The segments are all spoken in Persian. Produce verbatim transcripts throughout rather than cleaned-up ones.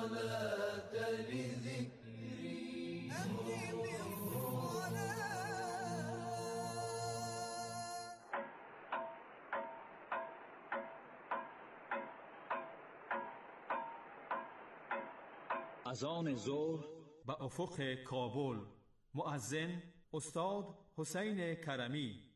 الصلاة لذكري أقم الصلاة. اذان ظهر به افق کابل. مؤذن استاد حسین کرمی.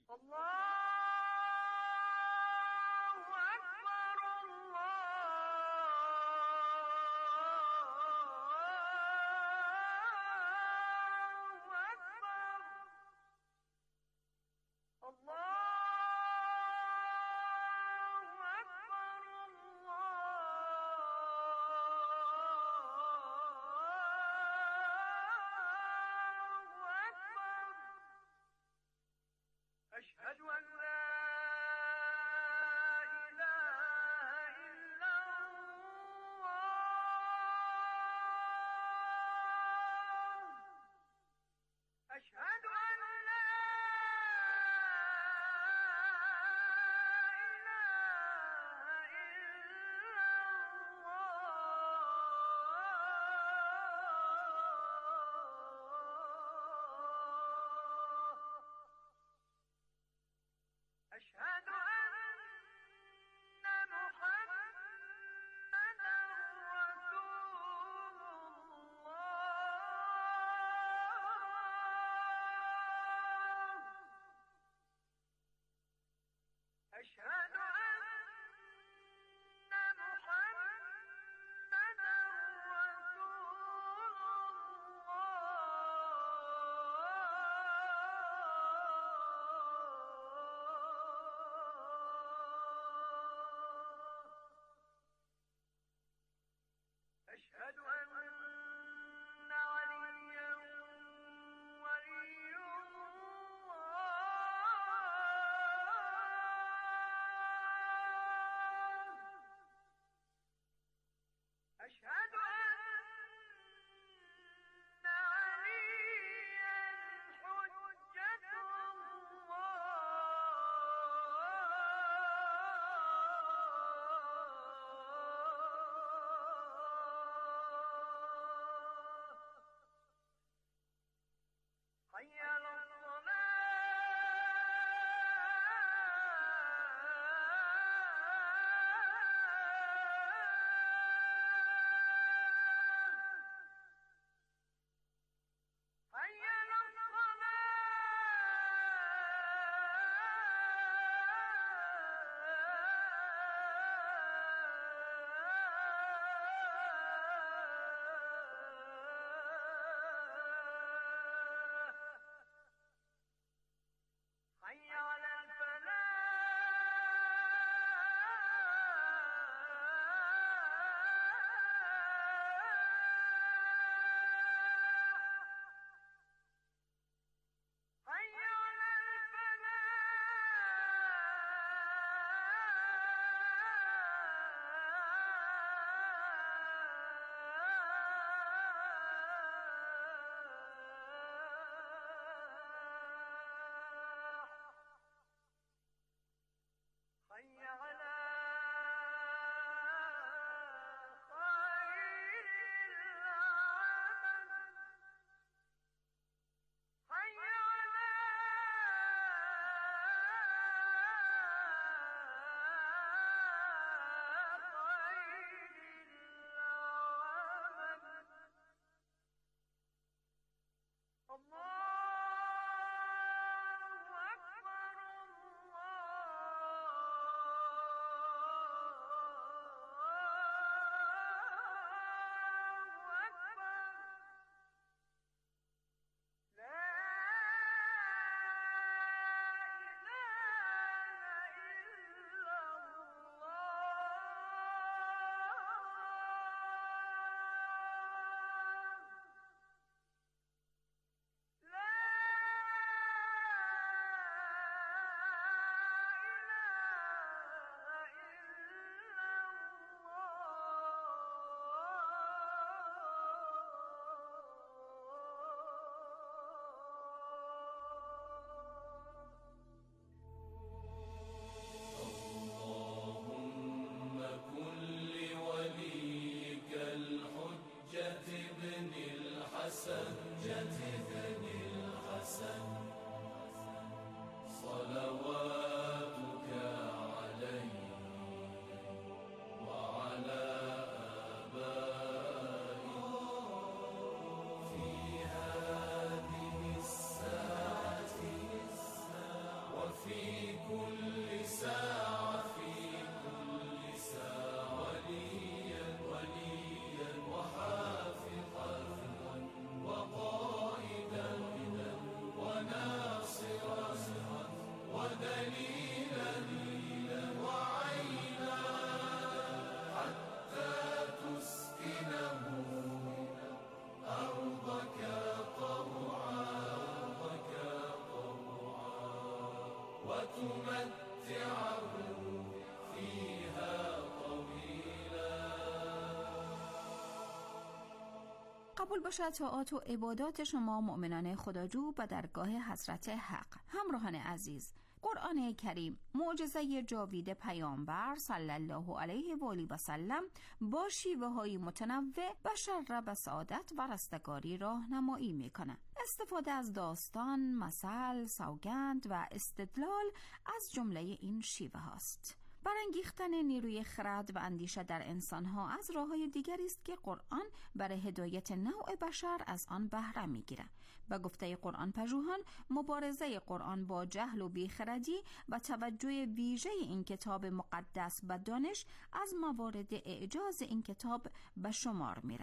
قبول باشد طاعات و عبادات شما مؤمنان خداجو به درگاه حضرت حق. همراهان عزیز، قرآن کریم معجزه جاوید پیامبر صلی الله علیه و آله و سلم با شیوه‌های متنوع بشر را به سعادت و رستگاری راهنمایی می‌کند. استفاده از داستان، مثل، سوگند و استدلال از جمله این شیوه هاست. برانگیختن نیروی خرد و اندیشه در انسانها از راه‌های دیگری است که قرآن برای هدایت نوع بشر از آن بهره می‌گیرد. به گفته قرآن پژوهان، مبارزه قرآن با جهل و بیخردی و توجه ویژه این کتاب مقدس به دانش از موارد اعجاز این کتاب به شمار میره.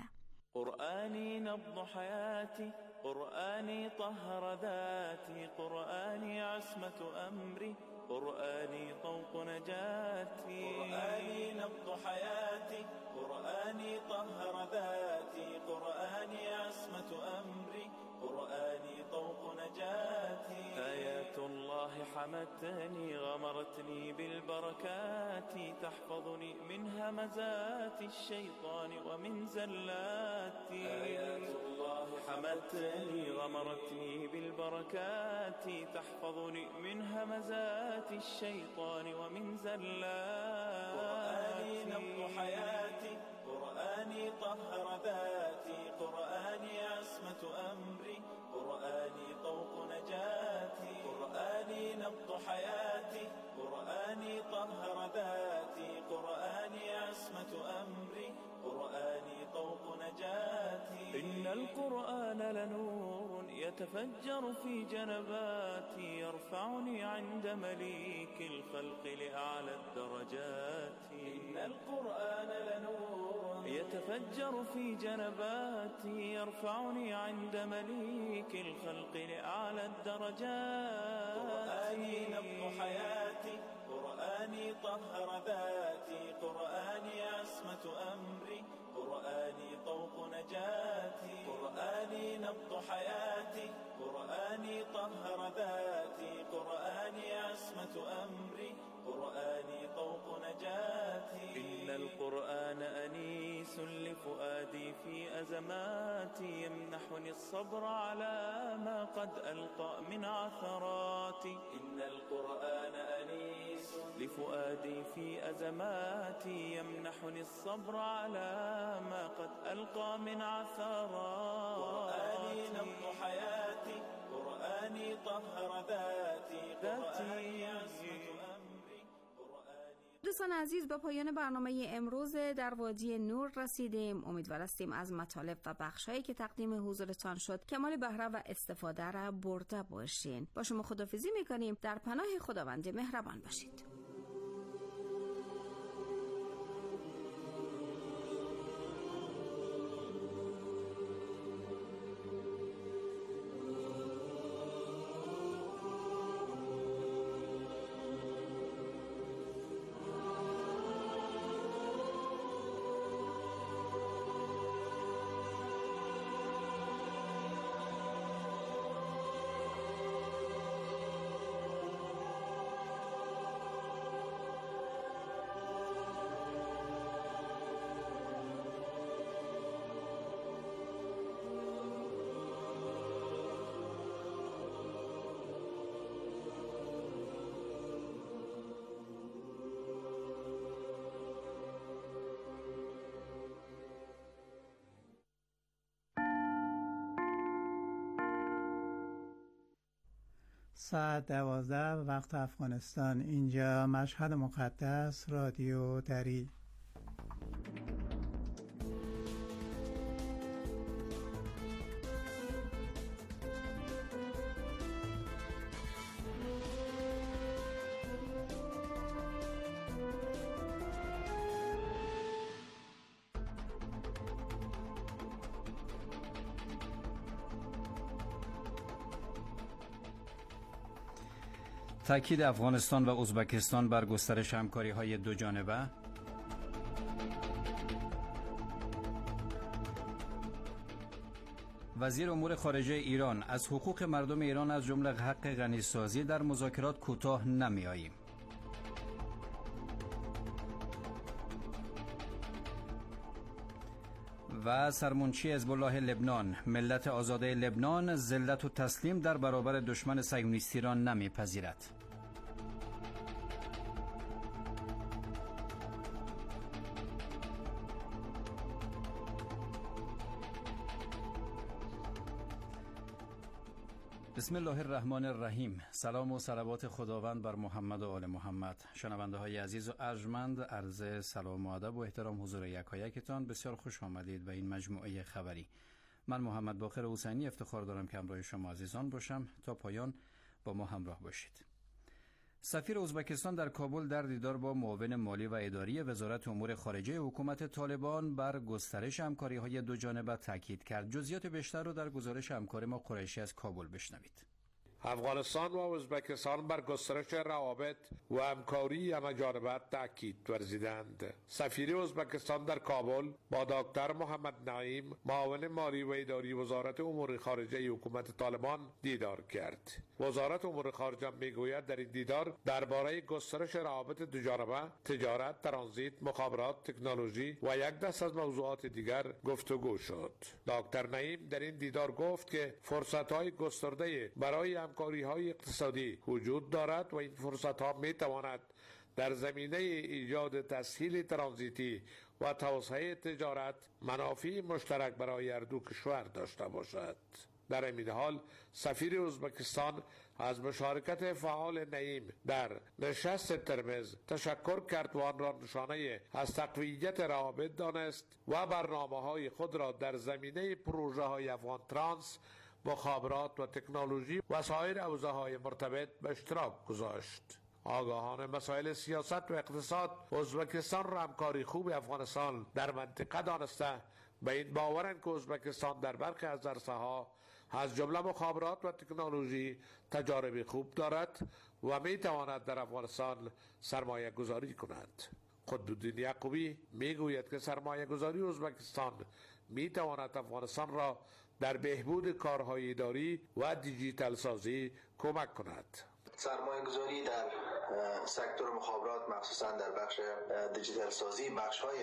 قرآنی نبض حیاتی، قرآنی طهر ذاتی، قرآنی عصمت امری، قرآنی طوق نجاتی، قرآنی نبض حیاتی، قرآنی طهر ذاتی، قرآنی عصمت امری، قرآني طوق نجاتي. آيات الله حمتني غمرتني بالبركات، تحفظني من همزات الشيطان ومن زلاتي. آيات الله حمتني غمرتني بالبركات، تحفظني من همزات الشيطان ومن زلاتي. قرآني نبض حياتي، قرآني طهر ذاتي، قرآني عصمة أمري، قرآني طوق نجاتي، قرآني نبض حياتي، قرآني طهر ذاتي، قرآني عصمة أمري، قرآني طوق نجاتي. إن القرآن لنور يتفجر في جنباتي، يرفعني عند مليك الخلق لأعلى الدرجات. إن القرآن لنور يتفجر في جنباتي، يرفعني عند مليك الخلق لأعلى الدرجات. قرآني نبض حياتي، قرآني طهر ذاتي، قرآني عصمة أمري، قرآني طوق نجاتي. قرآني نبض حياتي، قرآني طهر ذاتي، قرآني عصمة أمري، قرآني طوق نجاتي. إن القرآن أنيس لفؤادي في أزماتي، يمنحني الصبر على ما قد ألقى من عثراتي. إن القرآن أنيس لفؤادي في أزماتي، يمنحني الصبر على ما قد ألقى من عثراتي. قرآني نبض حياتي، قرآني طهر ذاتي، قرآني عصمة أمري. دوستان عزیز، به پایان برنامه امروز در وادی نور رسیدیم. امیدوار هستیم از مطالب و بخشایی که تقدیم حضورتان شد کمال بهره و استفاده را برده باشین. با شما خداحافظی میکنیم. در پناه خداوند مهربان باشید. ساعت دوازده وقت افغانستان. اینجا مشهد مقدس، رادیو دری. تأکید افغانستان و ازبکستان بر گسترش همکاری‌های دوجانبه. وزیر امور خارجه ایران: از حقوق مردم ایران از جمله حق غنیسازی در مذاکرات کوتاه نمی‌آییم. و سرمنشی حزب الله لبنان: ملت آزاده لبنان ذلت و تسلیم در برابر دشمن صهیونیستی را نمیپذیرد. بسم الله الرحمن الرحیم. سلام و صلوات خداوند بر محمد و آل محمد. شنونده های عزیز و ارجمند، عرض سلام و ادب و احترام حضور یکایکتان. بسیار خوش آمدید به این مجموعه خبری. من محمد باقر حسینی افتخار دارم که همراه شما عزیزان باشم. تا پایان با ما همراه باشید. سفیر ازبکستان در کابل در دیدار با معاون مالی و اداری وزارت امور خارجه حکومت طالبان بر گسترش همکاری‌های دو جانبه تاکید کرد. جزئیات بیشتر رو در گزارش همکار ما قریشی از کابل بشنوید. افغانستان و ازبکستان بر گسترش روابط و همکاری همه‌جانبه تاکید ورزیدند. سفیر ازبکستان در کابل با دکتر محمد نعیم، معاون مالی و اداری وزارت امور خارجه حکومت طالبان دیدار کرد. وزارت امور خارجه میگوید در این دیدار درباره گسترش روابط دو جانبه، تجارت، ترانزیت، مخابرات، تکنولوژی و یک دست از موضوعات دیگر گفتگو شد. دکتر نعیم در این دیدار گفت که فرصت‌های گسترده برای همکاری‌های اقتصادی وجود دارد و این فرصت‌ها می‌تواند در زمینه ایجاد تسهیل ترانزیتی و توسعه تجارت منافع مشترک برای هر دو کشور داشته باشد. در این حال سفیر ازبکستان از مشارکت فعال نعیم در نشست ترمز تشکر کرد و آن را نشانه از تقویت روابط دانست و برنامه‌های خود را در زمینه پروژه‌های افغان ترانس، مخابرات و تکنولوژی و سایر حوزه‌های مرتبط به اشتراک گذاشت. آگاهان مسائل سیاست و اقتصاد ازبکستان را همکاری خوب افغانستان در منطقه دانسته به این باورند که ازبکستان در برخی از عرصه‌ها از جمله مخابرات و تکنولوژی تجارب خوب دارد و می تواند در افغانستان سرمایه گذاری کند. قطب‌الدین یعقوبی می گوید که سرمایه گذاری ازبکستان می تواند افغانستان را در بهبود کارهای اداری و دیجیتال سازی کمک کند. سرمایه گذاری در سکتور مخابرات، مخصوصا در بخش دیجیتال سازی، بخش های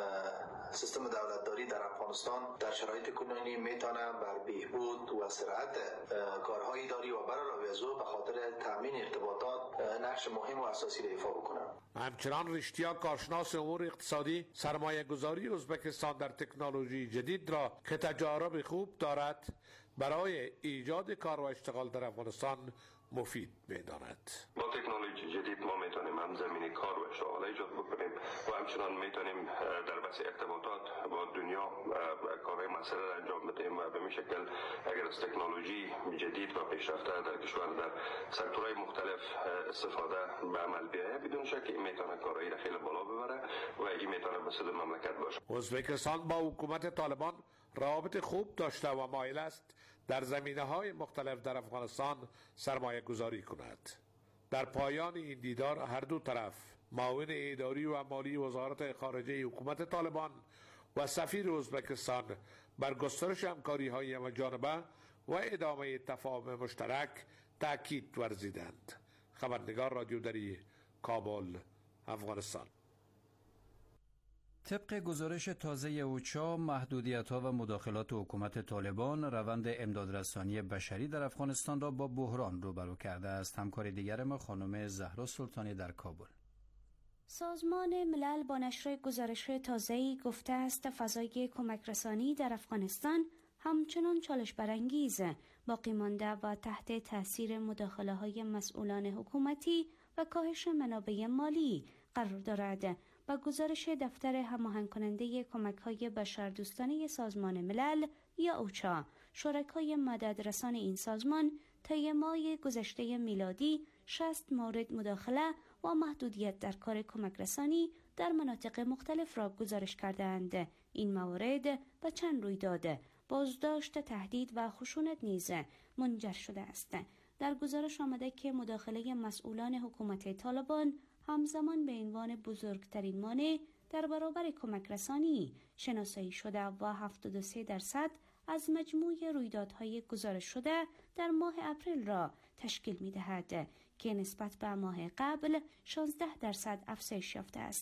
سیستم دولتداری در افغانستان در شرایط کنونی میتونه بر بهبود و سرعت کارهای اداری و بر علاوه از او به خاطر تامین ارتباطات نقش مهم و اساسی را ایفا بکنه. همچنان رشتیا کارشناس امور اقتصادی سرمایه گذاری ازبکستان در تکنولوژی جدید را که تجارب خوب دارد برای ایجاد کار و اشتغال در افغانستان مفید می‌داند. با تکنولوژی جدید ما میتونیم هم زمینه کار و اشتغال ایجاد بکنیم و همچنان میتونیم در بحث ارتباطات با دنیا کارهای مسئله را انجام بدیم و به این شکل اگر از تکنولوژی جدید و پیشرفته در کشور در سکتورهای مختلف استفاده به عمل بیاید، بدون شک این میتونه کارایی را خیلی بالا ببره و این میتونه به سود مملکت باشه. ازبکستان با حکومت طالبان روابط خوب داشته و مایل است در زمینه‌های مختلف در افغانستان سرمایه گذاری کند. در پایان این دیدار هر دو طرف، معاون اداری و مالی وزارت خارجه حکومت طالبان و سفیر ازبکستان بر گسترش همکاری‌های همه‌جانبه و ادامه تفاهم مشترک تاکید ورزیدند. خبرنگار رادیو دری، کابل، افغانستان. طبق گزارش تازه اوچا، محدودیت‌ها و مداخلات حکومت طالبان روند امدادرسانی بشری در افغانستان را با بحران روبرو کرده است. همکار دیگر ما خانم زهرا سلطانی در کابل. سازمان ملل با نشر گزارش تازه‌ای گفته است فضای کمک رسانی در افغانستان همچنان چالش برانگیز باقی مانده و تحت تاثیر مداخله‌های مسئولان حکومتی و کاهش منابع مالی قرار دارد. با گزارش دفتر هماهنگ کننده کمک‌های بشردوستانه سازمان ملل یا اوچا، شرکای مددرسان این سازمان طی ماه گذشته میلادی شصت مورد مداخله و محدودیت در کار کمک رسانی در مناطق مختلف را گزارش کردند. این موارد به چند رویداد بازداشت، تهدید و خشونت نیز منجر شده است. در گزارش آمده که مداخله مسئولان حکومت طالبان همزمان به عنوان بزرگترین مانع در برابر کمک رسانی شناسایی شده و هفتاد و سه درصد از مجموع رویدادهای گزارش شده در ماه اپریل را تشکیل می دهد که نسبت به ماه قبل شانزده درصد افزایش یافته است.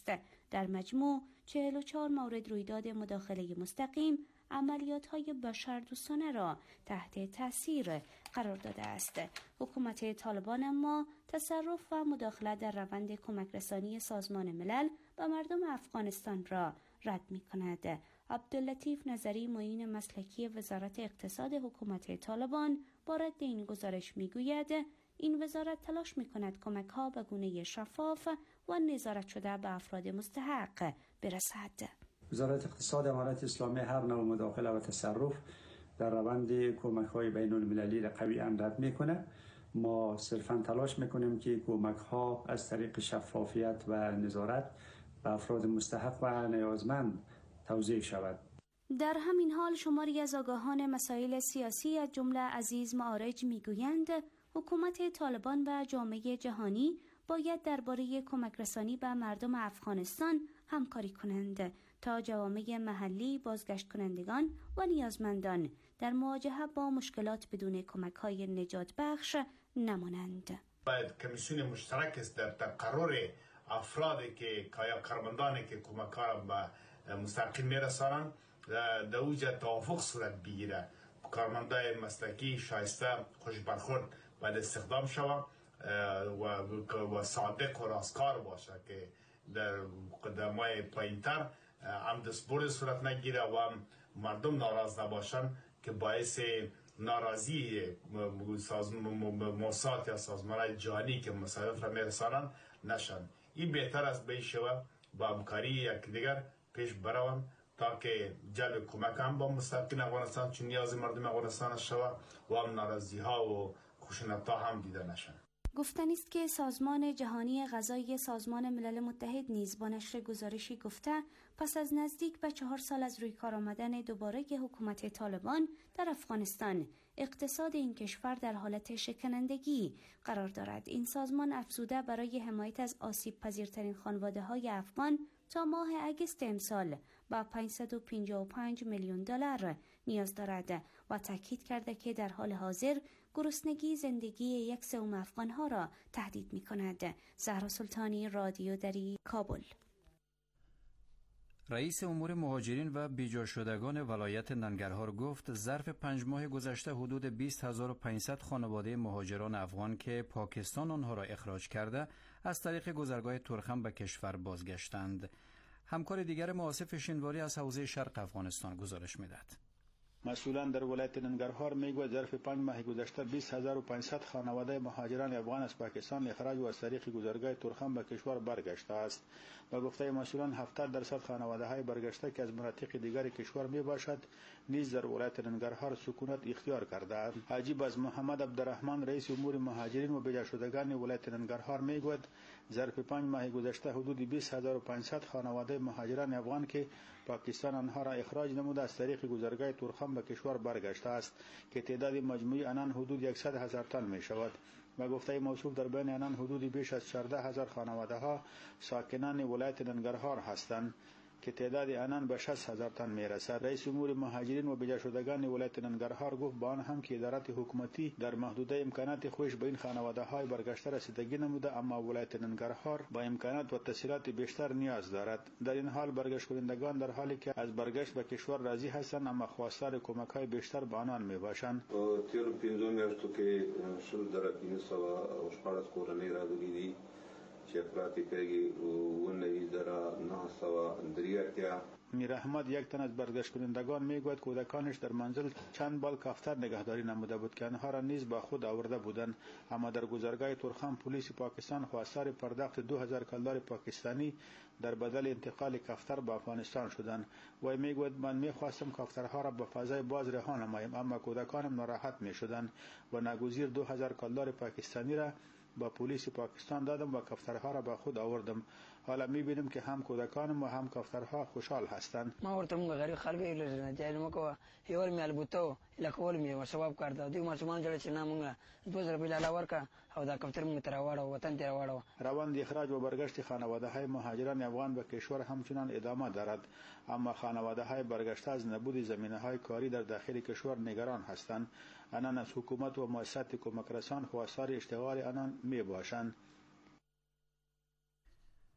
در مجموع چهل و چهار مورد رویداد مداخله مستقیم عملیات‌های بشردوستانه را تحت تاثیر قرار داده است. حکومت طالبان اما تصرف و مداخله در روند کمک رسانی سازمان ملل به مردم افغانستان را رد می‌کند. عبداللطیف نظری معین مسلکی وزارت اقتصاد حکومت طالبان با رد این گزارش می‌گوید این وزارت تلاش می‌کند کمک‌ها به گونه شفاف و نظارت شده به افراد مستحق برسد. وزارت اقتصاد امارت اسلامی هر نوع مداخله و تصرف در روند کمک‌های بین‌المللی را قویاً رد می‌کند. ما صرفاً تلاش می‌کنیم که کمک‌ها از طریق شفافیت و نظارت به افراد مستحق و نیازمند توزیع شود. در همین حال شماری از آگاهان مسائل سیاسی از جمله عزیز معارج می‌گویند حکومت طالبان و جامعه جهانی باید درباره کمک رسانی به مردم افغانستان همکاری کنند تا جوامع محلی، بازگشت کنندگان و نیازمندان در مواجهه با مشکلات بدون کمک‌های نجات بخش نمانند. باید کمیسیون مشترک است در تقرر افرادی که کایا کارمندانی که کمک‌ها را به مستقیم می‌رسانند در اوج توافق صورت بگیره. کارمندای مسلکی شایسته خوش برخورد باید استخدام شوند و و صادق و راستکار باشه که در قدمای پایین‌تر هم دستبرد صورت نگیره و هم مردم ناراض نباشن که باعث ناراضی موسسات یا سازمان‌های جهانی که مسائل را میرسانند نشن. این بهتر است به شوه با همکاری یکدیگر پیش بروند تا که جلب کمک هم با مستحقین افغانستان چون نیاز مردم افغانستان شوه و هم ناراضی ها و خشونت‌ها هم دیده نشن. گفتنی است که سازمان جهانی غذایی سازمان ملل متحد نیز با نشر گزارشی گفته پس از نزدیک به چهار سال از روی کار آمدن دوباره حکومت طالبان در افغانستان اقتصاد این کشور در حالت شکنندگی قرار دارد. این سازمان افزوده برای حمایت از آسیب پذیرترین خانواده‌های افغان تا ماه اگست امسال با پانصد و پنجاه و پنج میلیون دلار نیاز دارد و تاکید کرده که در حال حاضر گرسنگی زندگی یک سوم افغان‌ها را تهدید می‌کند. زهرا سلطانی، رادیو دری، کابل. رئیس امور مهاجرین و بیجا شدگان ولایت ننگرهار گفت ظرف پنج ماه گذشته حدود بیست هزار و پانصد خانواده مهاجران افغان که پاکستان آنها را اخراج کرده از طریق گذرگاه ترخم به کشور بازگشتند. همکار دیگر ما آصف شینواری از حوزه شرق افغانستان گزارش می‌دهد. مسئولان در ولایت ننگرهار میگوید ظرف پنج ماه گذشته بیست هزار و پانصد خانواده مهاجران افغان از پاکستان اخراج و از طریق گذرگاه ترخم به کشور برگشته است. با گفته مسئولان هفتاد درصد خانواده های برگشته که از مناطق دیگر کشور می باشد نیز در ولایت ننگرهار سکونت اختیار کردند. حاجی باز محمد عبدالرحمن رئیس امور مهاجرین و بیجا شدگان ولایت ننگرهار میگوید ظرف پنج ماه گذشته حدود بیست هزار و پانصد خانواده مهاجران افغان که پاکستان آنها را اخراج نموده از طریق گذرگاه ترخم به کشور برگشته است که تعداد مجموعی آنان حدود صد هزار تن می شود. و گفته موصوف در بین آنان حدود بیش از چهارده هزار خانواده ها ساکنان ولایت ننگرهار هستند که تعداد آنان به شصت هزار تن می رسد. رئیس امور مهاجرین و بیجا شدگان ولایت ننگرهار گفت با آن هم که ادارات حکومتی در محدوده امکانات خویش به این خانواده های برگشته رسیدگی نموده، اما ولایت ننگرهار با امکانات و تسهیلات بیشتر نیاز دارد. در این حال برگشت کنندگان در حالی که از برگشت به کشور راضی هستند اما خواستار کمک های بیشتر به آنان می باشند. تیر پنځو میاشتو کې شل در پنځه سوه او شپاړس کورنۍ راغلي دي چې افراطي کېږي و نوي زره نه سوه درې اتیا. میر احمد یک تن از برگشت کنندگان میگوید کودکانش در منزل چند بال کافتر نگهداری نموده بود که آنها را نیز با خود آورده بودند، اما در گذرگاه ترخم پلیس پاکستان خواستار پرداخت دو هزار کلدار پاکستانی در بدل انتقال کافتر به افغانستان شدند. و میگوید من میخواستم کافترها را به فضای باز رها نمایم اما کودکانم ناراحت میشدند و ناگزیر دو هزار کلدار پاکستانی را با پلیس پاکستان دادم و کافترها را با خود آوردم. حالا میبینیم که هم کودکانم و هم کافترها خوشحال هستند. ما ورته موږ غریب خلک یې جایل مکو یور می البوتو لکول می وسباب کړدا دوی مسلمان جوړ چې نه موږ دو هزار بیل علاوه ورکا او دا کافتر موږ تر واړو وطن تر واړو. روند اخراج و برگشت خانواده های مهاجران افغان به کشور همچنان ادامه دارد، اما خانواده های برگشته از نبود زمینه های کاری در داخل کشور نگران هستند. آنان از حکومت و مؤسسات کمک رسان خواستار اشتغال آنان می باشند.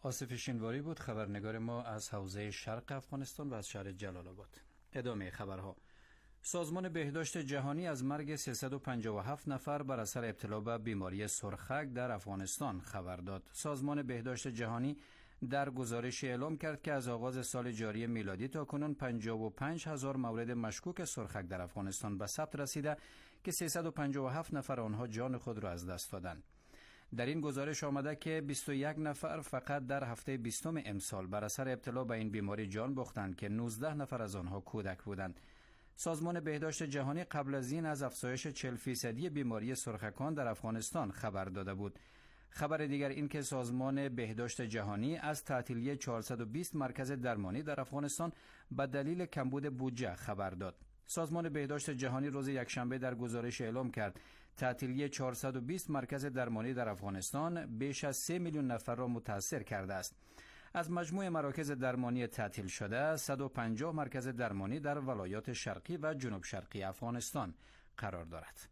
آصف شینواری بود خبرنگار ما از حوزه شرق افغانستان و از شهر جلال آباد. ادامه خبرها. سازمان بهداشت جهانی از مرگ سیصد و پنجاه و هفت نفر بر اثر ابتلا به بیماری سرخک در افغانستان خبر داد. سازمان بهداشت جهانی در گزارش اعلام کرد که از آغاز سال جاری میلادی تا کنون پنجاه و پنج هزار مورد مشکوک سرخک در افغانستان به ثبت رسیده که سیصد و پنجاه و هفت نفر آنها جان خود را از دست دادند. در این گزارش آمده که بیست و یک نفر فقط در هفته بیستم امسال بر اثر ابتلا به این بیماری جان باختند که نوزده نفر از آنها کودک بودند. سازمان بهداشت جهانی قبل از این از افزایش چهل فیصدی بیماری سرخکان در افغانستان خبر داده بود. خبر دیگر این که سازمان بهداشت جهانی از تعطیلی چهارصد و بیست مرکز درمانی در افغانستان به دلیل کمبود بودجه خبر داد. سازمان بهداشت جهانی روز یکشنبه در گزارش اعلام کرد تعطیلی چهارصد و بیست مرکز درمانی در افغانستان بیش از سه میلیون نفر را متاثر کرده است. از مجموع مراکز درمانی تعطیل شده صد و پنجاه مرکز درمانی در ولایات شرقی و جنوب شرقی افغانستان قرار دارد.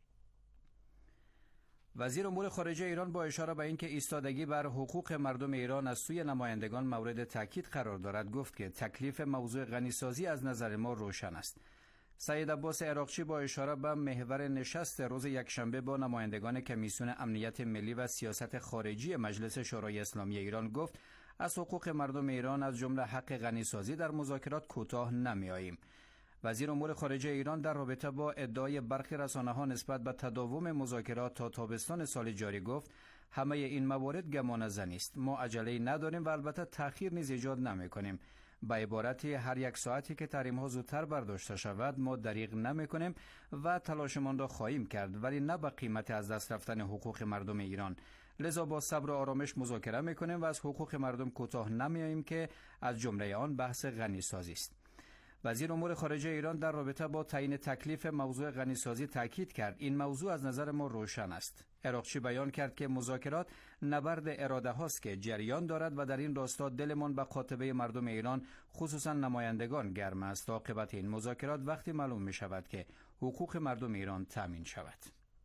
وزیر امور خارجه ایران با اشاره به اینکه ایستادگی بر حقوق مردم ایران از سوی نمایندگان مورد تاکید قرار دارد گفت که تکلیف موضوع غنیسازی از نظر ما روشن است. سید عباس عراقچی با اشاره به محور نشست روز یکشنبه با نمایندگان کمیسیون امنیت ملی و سیاست خارجی مجلس شورای اسلامی ایران گفت از حقوق مردم ایران از جمله حق غنیسازی در مذاکرات کوتاه نمی‌آییم. وزیر امور خارجه ایران در رابطه با ادعای برخی رسانه‌ها نسبت به تداوم مذاکرات تا تابستان سال جاری گفت همه این موارد گمان زنی است. ما عجله نداریم و البته تأخیر نیز ایجاد نمی‌کنیم. به عبارتی هر یک ساعتی که تحریم‌ها زودتر برداشته شود ما دریغ نمی‌کنیم و تلاشمان را خواهیم کرد، ولی نه به قیمت از دست رفتن حقوق مردم ایران. لذا با صبر و آرامش مذاکره می‌کنیم و از حقوق مردم کوتاه نمی‌آییم که از جمله آن بحث غنیسازی است. وزیر امور خارجه ایران در رابطه با تعیین تکلیف موضوع غنیسازی تاکید کرد این موضوع از نظر ما روشن است. عراقچی بیان کرد که مذاکرات نبرد اراده هاست که جریان دارد و در این راستا دلمان به قاطبه مردم ایران خصوصا نمایندگان گرم است. عاقبت این مذاکرات وقتی معلوم می شود که حقوق مردم ایران تامین شود.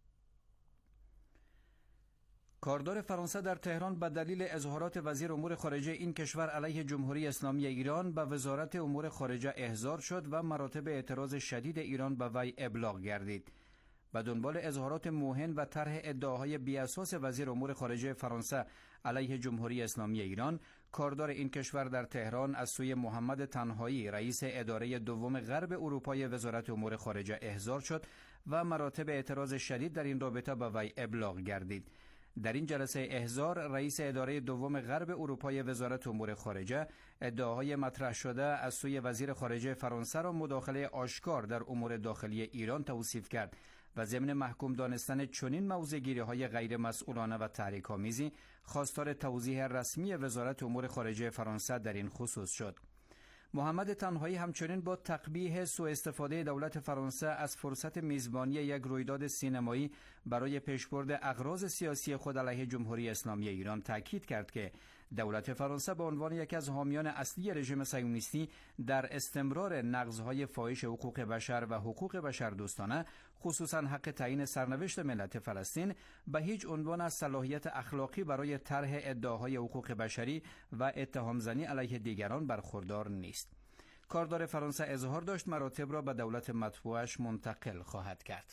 کاردار فرانسه در تهران به دلیل اظهارات وزیر امور خارجه این کشور علیه جمهوری اسلامی ایران به وزارت امور خارجه احضار شد و مراتب اعتراض شدید ایران به وی ابلاغ گردید. به دنبال اظهارات موهن و طرح ادعاهای بی‌اساس وزیر امور خارجه فرانسه علیه جمهوری اسلامی ایران، کاردار این کشور در تهران از سوی محمد تنهایی رئیس اداره دوم غرب اروپای وزارت امور خارجه احضار شد و مراتب اعتراض شدید در این رابطه به وی ابلاغ گردید. در این جلسه احضار رئیس اداره دوم غرب اروپای وزارت امور خارجه ادعاهای مطرح شده از سوی وزیر خارجه فرانسه را مداخله آشکار در امور داخلی ایران توصیف کرد و ضمن محکوم دانستن چنین موضع‌گیری‌های غیر مسئولانه و تحریک‌آمیزی خواستار توضیح رسمی وزارت امور خارجه فرانسه در این خصوص شد. محمد تنهایی همچنین با تقبیح سوء استفاده دولت فرانسه از فرصت میزبانی یک رویداد سینمایی برای پیشبرد اغراض سیاسی خود علیه جمهوری اسلامی ایران تاکید کرد که دولت فرانسه به عنوان یکی از حامیان اصلی رژیم صهیونیستی در استمرار نقض‌های فاحش حقوق بشر و حقوق بشر دوستانه خصوصا حق تعیین سرنوشت ملت فلسطین به هیچ عنوان از صلاحیت اخلاقی برای طرح ادعاهای حقوق بشری و اتهام‌زنی علیه دیگران برخوردار نیست. کاردار فرانسه اظهار داشت مراتب را به دولت مطبوعش منتقل خواهد کرد.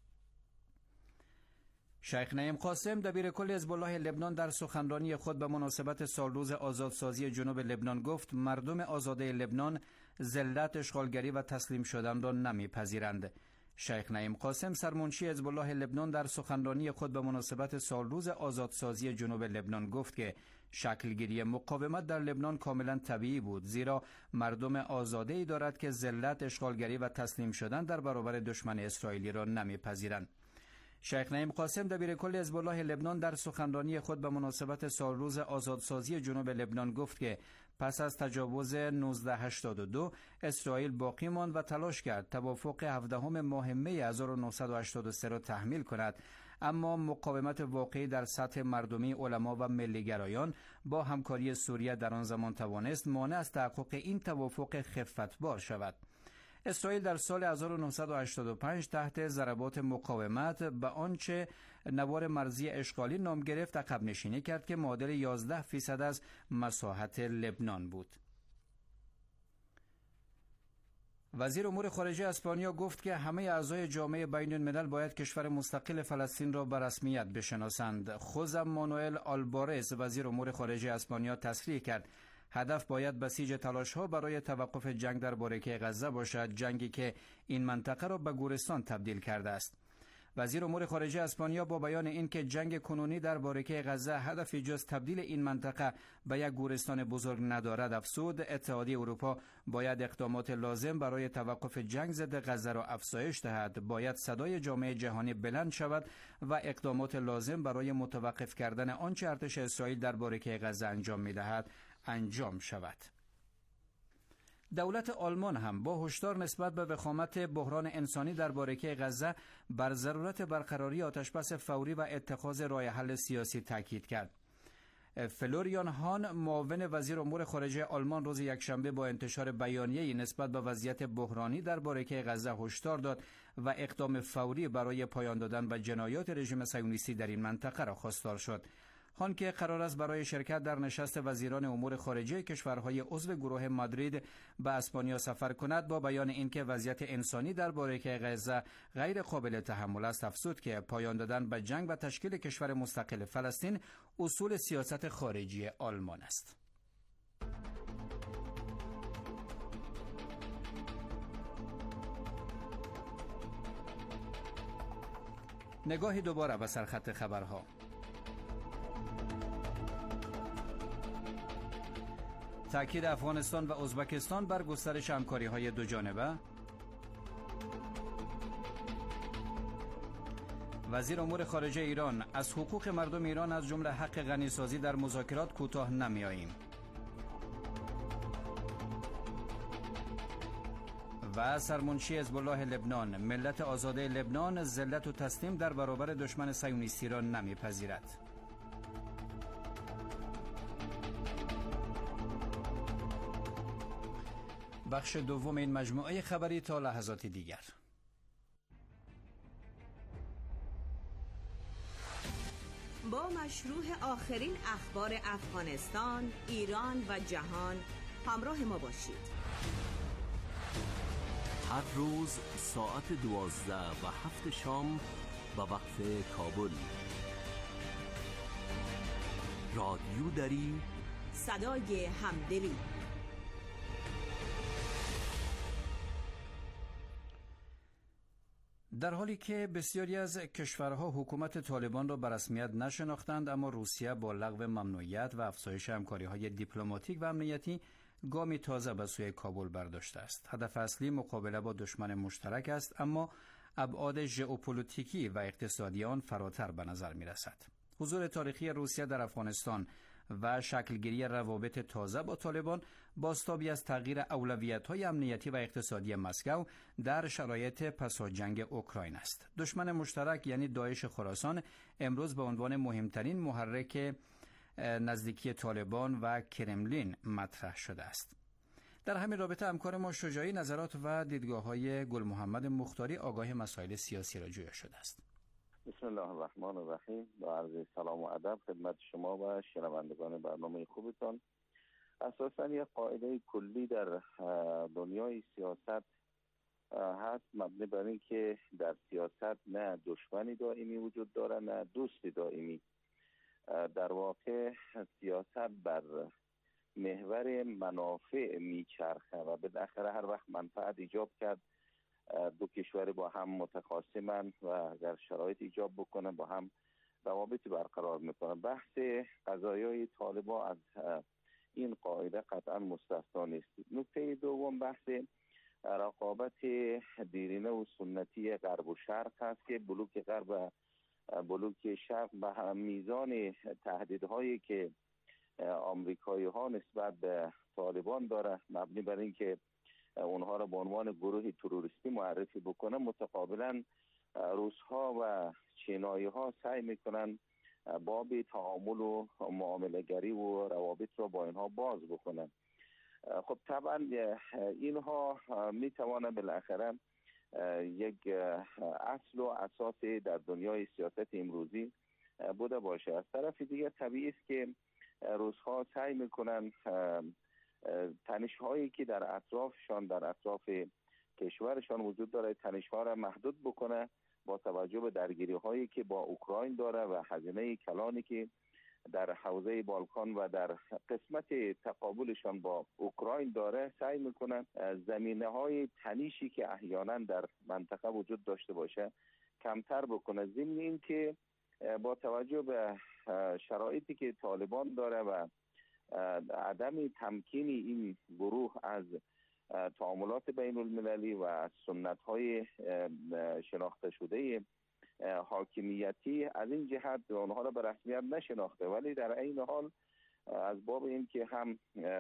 شیخ نعیم قاسم دبیر کل حزب الله لبنان در سخنرانی خود به مناسبت سالروز آزادسازی جنوب لبنان گفت مردم آزاده لبنان ذلت، اشغالگری و تسلیم شدن را نمیپذیرند. شیخ نعیم قاسم سرمنشی حزب الله لبنان در سخنرانی خود به مناسبت سالروز آزادسازی جنوب لبنان گفت که شکلگیری مقاومت در لبنان کاملا طبیعی بود، زیرا مردم آزاده‌ای دارد که ذلت، اشغالگری و تسلیم شدن در برابر دشمن اسرائیلی را نمیپذیرند. شیخ نعیم قاسم دبیر کل حزب الله لبنان در سخنرانی خود به مناسبت سالروز آزادسازی جنوب لبنان گفت که پس از تجاوز نوزده هشتاد و دو اسرائیل باقی ماند و تلاش کرد توافق هفدهم ماه می هزار و نهصد و هشتاد و سه را تحمیل کند، اما مقاومت واقعی در سطح مردمی، علما و ملیگرایان با همکاری سوریه در آن زمان توانست مانع از تحقق این توافق خفتبار شود. اسرائیل در سال هزار و نهصد و هشتاد و پنج تحت ضربات مقاومت به آنچه نوار مرزی اشغالی نام گرفت، عقب نشینی کرد که معادل یازده فیصد از مساحت لبنان بود. وزیر امور خارجه اسپانیا گفت که همه اعضای جامعه بین الملل باید کشور مستقل فلسطین را به رسمیت بشناسند. خوزه مانوئل آلبارز وزیر امور خارجه اسپانیا تصریح کرد هدف باید بسیج تلاش‌ها برای توقف جنگ در باریکه غزه باشد، جنگی که این منطقه را به گورستان تبدیل کرده است. وزیر امور خارجه اسپانیا با بیان این که جنگ کنونی در باریکه غزه هدفی جز تبدیل این منطقه به یک گورستان بزرگ ندارد افزود اتحادیه اروپا باید اقدامات لازم برای توقف جنگ ضد غزه را افزایش دهد. باید صدای جامعه جهانی بلند شود و اقدامات لازم برای متوقف کردن آنچه ارتش اسرائیل در باریکه غزه انجام می‌دهد انجام شود. دولت آلمان هم با هشدار نسبت به وخامت بحران انسانی در باریکه غزه بر ضرورت برقراری آتشبس فوری و اتخاذ راه حل سیاسی تاکید کرد. فلوریان هان معاون وزیر امور خارجه آلمان روز یکشنبه با انتشار بیانیه‌ای نسبت به وضعیت بحرانی در باریکه غزه هشدار داد و اقدام فوری برای پایان دادن به جنایات رژیم صهیونیستی در این منطقه را خواستار شد. هان که قرار است برای شرکت در نشست وزیران امور خارجه کشورهای عضو گروه مادرید به اسپانیا سفر کند، با بیان اینکه وضعیت انسانی در باریکه غزه غیر قابل تحمل است افزود که پایان دادن به جنگ و تشکیل کشور مستقل فلسطین اصول سیاست خارجی آلمان است. نگاهی دوباره به سرخط خبرها. تأکید افغانستان و ازبکستان بر گسترش همکاری‌های دو جانبه. وزیر امور خارجه ایران: از حقوق مردم ایران از جمله حق غنیسازی در مذاکرات کوتاه نمی‌آییم. و سرمنشی حزب الله لبنان: ملت آزاده لبنان ذلت و تسلیم در برابر دشمن صهیونیستی را نمی‌پذیرد. بخش دوم این مجموعه خبری تا لحظات دیگر. با مشروع آخرین اخبار افغانستان، ایران و جهان همراه ما باشید. هر روز ساعت دوازده و هفت شام به وقت کابل. رادیو دری، صدای همدلی. در حالی که بسیاری از کشورها حکومت طالبان را به رسمیت نشناختند، اما روسیه با لغو ممنوعیت و افزایش همکاری‌های دیپلماتیک و امنیتی گامی تازه به سوی کابل برداشته است. هدف اصلی مقابله با دشمن مشترک است، اما ابعاد ژئوپلیتیکی و اقتصادی آن فراتر به نظر می‌رسد. حضور تاریخی روسیه در افغانستان و شکلگیری روابط تازه با طالبان بازتابی از تغییر اولویت‌های امنیتی و اقتصادی مسکو در شرایط پس از جنگ اوکراین است. دشمن مشترک یعنی داعش خراسان امروز به عنوان مهمترین محرک نزدیکی طالبان و کرملین مطرح شده است. در همین رابطه همکار ما شجاعی نظرات و دیدگاه‌های گل محمد مختاری آگاه مسائل سیاسی را جویا شده است. بسم الله الرحمن الرحیم. با عرض سلام و ادب خدمت شما و شنوندگان برنامه خوبتان. اساساً یک قاعده کلی در دنیای سیاست هست مبنی بر این که در سیاست نه دشمنی دائمی وجود داره نه دوستی دائمی. در واقع سیاست بر محور منافع میچرخه و بالاخره هر وقت منفعت ایجاب کرد دو کشور با هم متخاصمن و اگر شرایط ایجاب بکنه با هم روابطی برقرار میکنن. بحث قضایای طالبان از این قاعده قطعا مستثنا نیست. نکته دوم بحث رقابت دیرینه و سنتی غرب و شرق هست که بلوک غرب و بلوک شرق به میزان تهدیدهایی که آمریکایی ها نسبت به طالبان داره مبنی بر این که اونها را به عنوان گروه تروریستی معرفی بکنه، متقابلا روس ها و چینایی ها سعی میکنن باب تعامل و معامله گری و روابط را با اینها باز بکنن. خب طبعا اینها میتوانه بالاخره یک اصل و اساسی در دنیای سیاست امروزی بوده باشه. از طرف دیگه طبیعی است که روس‌ها سعی میکنن تنش‌هایی که در اطرافشان در اطراف کشورشان وجود داره تنش‌ها را محدود بکنه با توجه به درگیری‌هایی که با اوکراین داره و هزینه کلانی که در حوزه بالکان و در قسمت تقابلشان با اوکراین داره، سعی میکنن زمینه‌های تنشی که احیانا در منطقه وجود داشته باشه کمتر بکنه. ضمن این که با توجه به شرایطی که طالبان داره و عدم تمکین این گروه از تعاملات بین المللی و سنت‌های شناخته شده حاکمیتی، از این جهت اونها را به رسمیت نشناخته، ولی در این حال از باب این که هم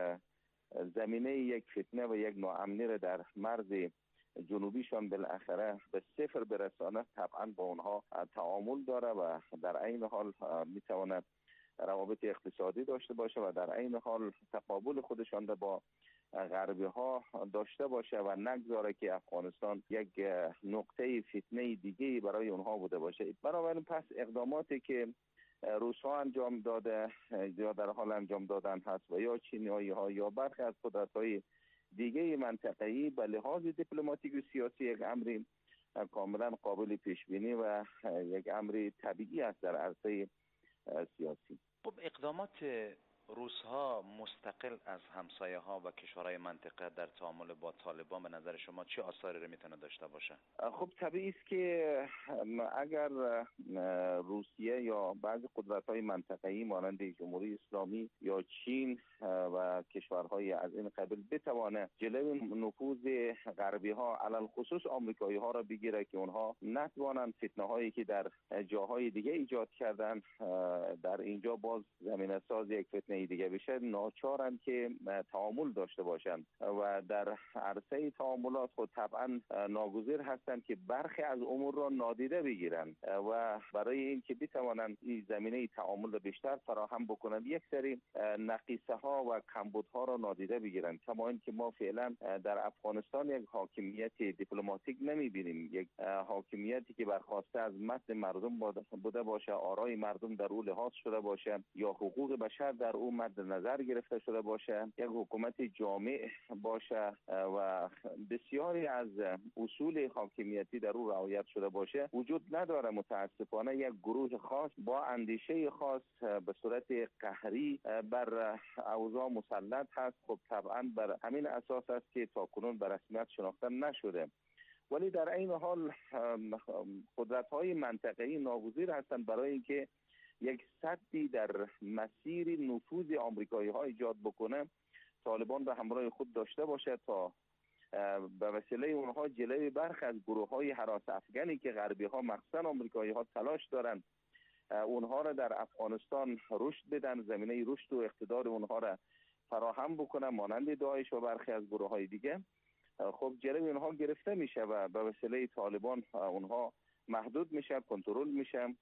زمینه یک فتنه و یک ناامنی را در مرز جنوبیشان بالاخره به صفر برسانه، طبعا با اونها تعامل داره و در این حال میتونه روابط اقتصادی داشته باشه و در این حال تقابل خودشان را با غربی ها داشته باشه و نگذاره که افغانستان یک نقطه فتنه دیگه برای اونها بوده باشه. بنابراین پس اقداماتی که روس ها انجام داده یا در حال انجام دادن هست و یا چینی ها یا برخی از قدرت های دیگه منطقه‌ای به لحاظ دیپلماتیک و سیاسی یک امر کاملا قابل پیش بینی و یک امر طبیعی است در عرصه سیاسی. خب اقدامات روس ها مستقل از همسایه ها و کشورهای منطقه در تعامل با طالبان به نظر شما چه آثاری رو میتونه داشته باشه؟ خب طبیعی است که اگر روسیه یا بعضی قدرت‌های منطقه‌ای مانند جمهوری اسلامی یا چین و کشورهای از این قبیل بتوانه جلوی نفوذ غربی ها علل خصوص آمریکایی ها را بگیره که اونها نتوانند فتنه هایی که در جاهای دیگه ایجاد کردن در اینجا باز زمینه ساز یک فتنه دیگه بشه، ناچارند که تعامل داشته باشند و در عرصه تعاملات خود طبعا ناگزیر هستند که برخی از امور را نادیده بگیرند و برای اینکه بتوانند این زمینه تعامل را بیشتر فراهم بکنند یک سری نقیصه ها و کمبود ها را نادیده بگیرند. کما اینکه ما فعلا در افغانستان یک حاکمیت دیپلماتیک نمیبینیم، یک حاکمیتی که برخواسته از متن مردم بوده باشه، آرای مردم در او لحاظ شده باشه یا حقوق بشر در او مد نظر گرفته شده باشه، یک حکومت جامع باشه و بسیاری از اصول حاکمیتی در او رعایت شده باشه وجود نداره. متاسفانه یک گروه خاص با اندیشه خاص به صورت قهری بر اوضاع مسلط هست. خب طبعا بر همین اساس است که تاکنون به رسمیت شناخته نشده، ولی در این حال قدرت‌های منطقه‌ای ناگزیر هستند برای اینکه یک سدی در مسیر نفوذ آمریکایی ها ایجاد بکنه، طالبان به همراه خود داشته باشه تا به وسیله اونها جلوی برخی از گروه های هراس افغانی که غربی ها مخصوصا آمریکایی ها تلاش دارند اونها را در افغانستان رشد بدن، زمینه رشد و اقتدار اونها را فراهم بکنه مانند داعش و برخی از گروه های دیگه. خب جلوی اونها گرفته میشه و به وسیله طالبان اونها محدود میشه، کنترل میشه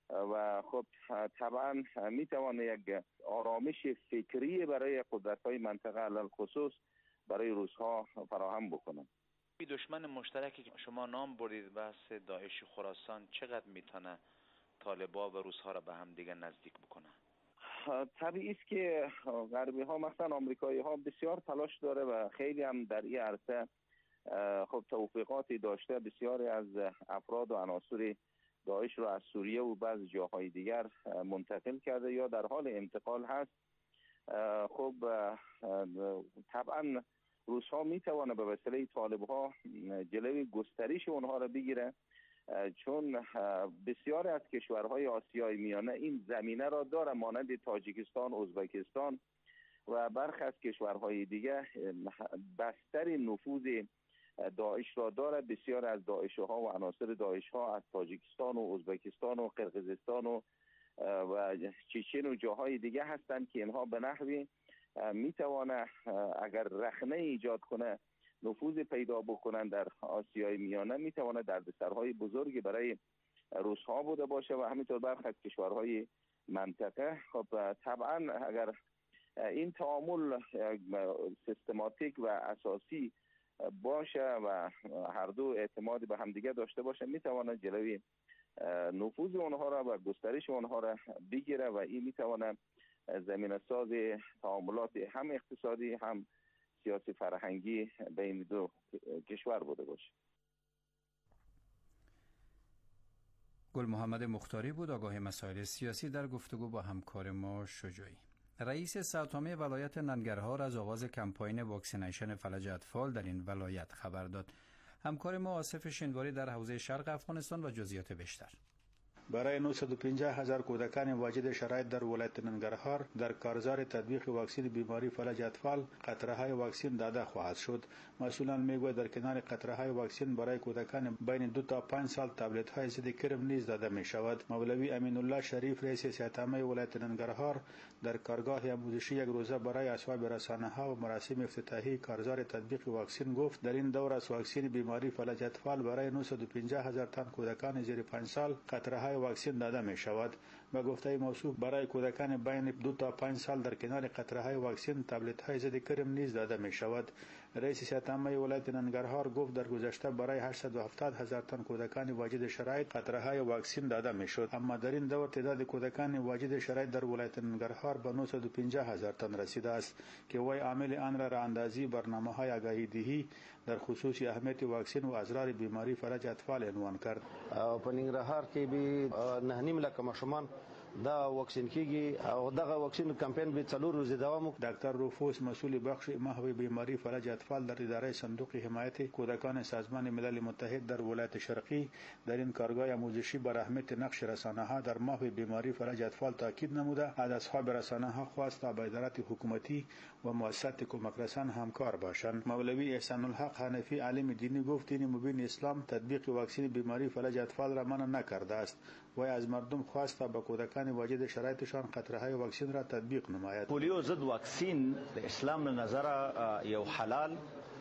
و خب طبعا میتوانه یک آرامش فکری برای قدرت‌های منطقه علل خصوص برای روس‌ها فراهم بکنه. دشمن مشترکی که شما نام بردید بحث داعش خراسان چقدر میتونه طالبان و روس‌ها را به هم دیگه نزدیک بکنه؟ طبیعی است که غربی ها مثلا آمریکایی ها بسیار تلاش داره و خیلی هم در این عرصه خب توفیقاتی داشته. بسیاری از افراد و عناصر داعش رو از سوریه و بعض جاهای دیگر منتقل کرده یا در حال انتقال هست. خب طبعا روس ها می توانه به وسیله طالب ها جلوی گسترش اونها را بگیره، چون بسیاری از کشورهای آسیای میانه این زمینه را داره مانند تاجیکستان، ازبکستان و برخی از کشورهای دیگه بستر نفوذ داعش را داره. بسیار از داعش ها و عناصر داعش ها از تاجیکستان و ازبکستان و قرقیزستان و و چچن و جاهای دیگه هستند که اینها به نحوی میتوانه اگر رخنه ایجاد کنه نفوذ پیدا بکنن در آسیای میانه، میتوانه دردسرهای بزرگی برای روس ها بوده باشه و همینطور برخی از کشورهای منطقه. خب طبعا اگر این تعامل سیستماتیک و اساسی باشه و هر دو اعتماد به همدیگه داشته باشه میتونه جلوی نفوذ اونها را و گسترش اونها را بگیره و این میتونه زمینه ساز تعاملات هم اقتصادی هم سیاسی فرهنگی بین دو کشور بوده باشه. گل محمد مختاری بود، آگاه مسائل سیاسی، در گفتگو با همکار ما شجاعی. رئیس ساتامه ولایت ننگرهار از آغاز کمپاین واکسینیشن فلج اطفال در این ولایت خبر داد. همکار ما آصف شنواری در حوزه شرق افغانستان و جزئیات بیشتر. برای نهصد و پنجاه هزار کودکان واجد شرایط در ولایت ننگرهار در کارزار تطبیق واکسن بیماری فلج اطفال قطره های واکسن داده خواهد شد. مسئولان میگویند در کنار قطره های واکسن برای کودکان بین دو تا پنج سال تابلت های ضد کرم نیز داده می شود. مولوی امین الله شریف رئیس ساتامه ولایت ننگرهار در کارگاه آموزشی یک روزه برای اصحاب رسانه ها و مراسم افتتاحی کارزار تطبیق واکسن گفت در این دور از واکسن بیماری فلج اطفال برای نهصد و پنجاه هزار تن کودکان زیر پنج سال قطره های واکسن داده می شود. به گفته موصوف برای کودکان بین دو تا پنج سال در کنار قطره های واکسن تابلت های ضد کرم نیز داده می شود. رئیس ساتامه ولایت ننگرهار گفت در گذشته برای هشتصد و هفتاد هزار تن کودکان واجد شرایط قطره های واکسن داده می شد، اما در این دور تعداد کودکان واجد شرایط در ولایت ننگرهار به نهصد و پنجاه هزار تن رسیده است که وی عامل آن را راندازی برنامه های آگاهی دهی در خصوص اهمیت واکسن و اضرار بیماری فلج اطفال عنوان کرد. په ننګرهار کې به نه نیم لکه ماشومان دا واکسین کیږي او دغه واکسین کمپاین به څلور ورځې دوام وکړي. دکتر روفوس مسئول بخش محو بیماری فلج اطفال در اداره صندوق حمایت کودکان سازمان ملل متحد در ولایت شرقی در این کارگاه آموزشی بر اهمیت نقش رسانه ها در محو بیماری فلج اطفال تاکید نموده از اصحاب رسانه ها خواست تا با ادارات حکومتی و مؤسسات کمک رسان همکار باشند. مولوی احسان الحق حنفی عالم دینی گفت این مبین اسلام تطبیق واکسن بیماری فلج اطفال را منع نکرده است و از مردم خواست تا با کودکان واجد شرایطشان قطره های واکسن را تطبیق نماید. پولیو ضد واکسین د اسلام له نظره یو حلال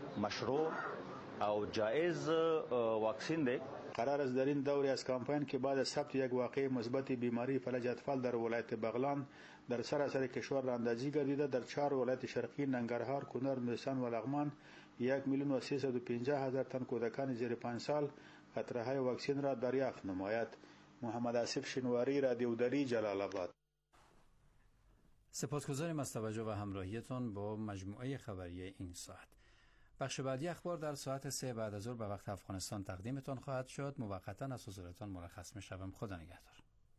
مشروع او جائز واکسین دی. قرار است در این دوره از کمپاین که بعد از ثبت یک واقعه مثبت بیماری فلج اطفال در ولایت بغلان در سراسر کشور راندازی گردیده در چهار ولایت شرقی ننگرهار، کنر، نورستان و لغمان یک میلیون و سیصد و پنجاه هزار تن کودکان زیر پنج سال قطره های واکسن را دریافت نماید. محمد آصف شنواری، رادیو دری، جلال آباد. سپاسگزاریم از توجه و همراهیتان با مجموعه خبری این ساعت. بخش بعدی اخبار در ساعت سه بعد از ظهر به وقت افغانستان تقدیمتان خواهد شد. موقتا از حضورتان مرخص می‌شوم. خدا نگهدار.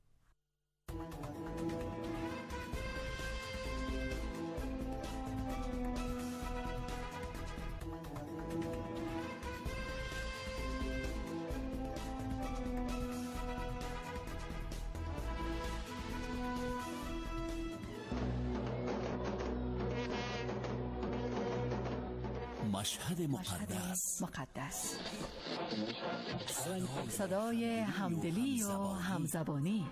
مشهد مقدس مقدس صدای همدلی و همزبانی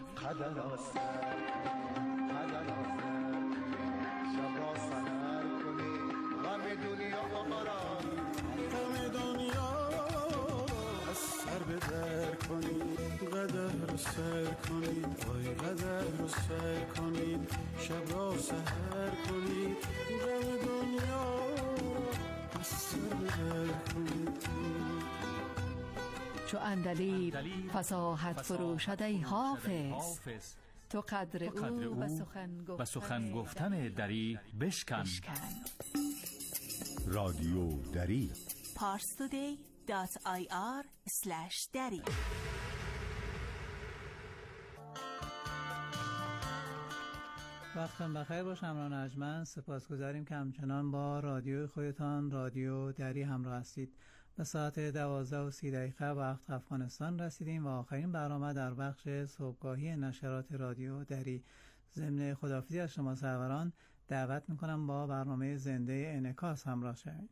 سر به در کنید قدر رو سر کنید وای قدر رو سر کنید شب را سحر کنید غم دنیا سر به در کنید. چو اندلیب فصاحت فروشد ای حافظ تو قدر او و سخن گفتن دری بشکن. رادیو دری parstoday dot i r slash dari. وقتتون بخیر باشه. همراه نجمن سپاسگزاریم که همچنان با رادیوی خودتان رادیو دری همراه هستید. به ساعت دوازده و سی دقیقه وقت افغانستان رسیدیم و آخرین برنامه در بخش صبحگاهی نشرات رادیو دری. ضمن خداحافظی از شما سروران دعوت میکنم با برنامه زنده انعکاس همراه شوید.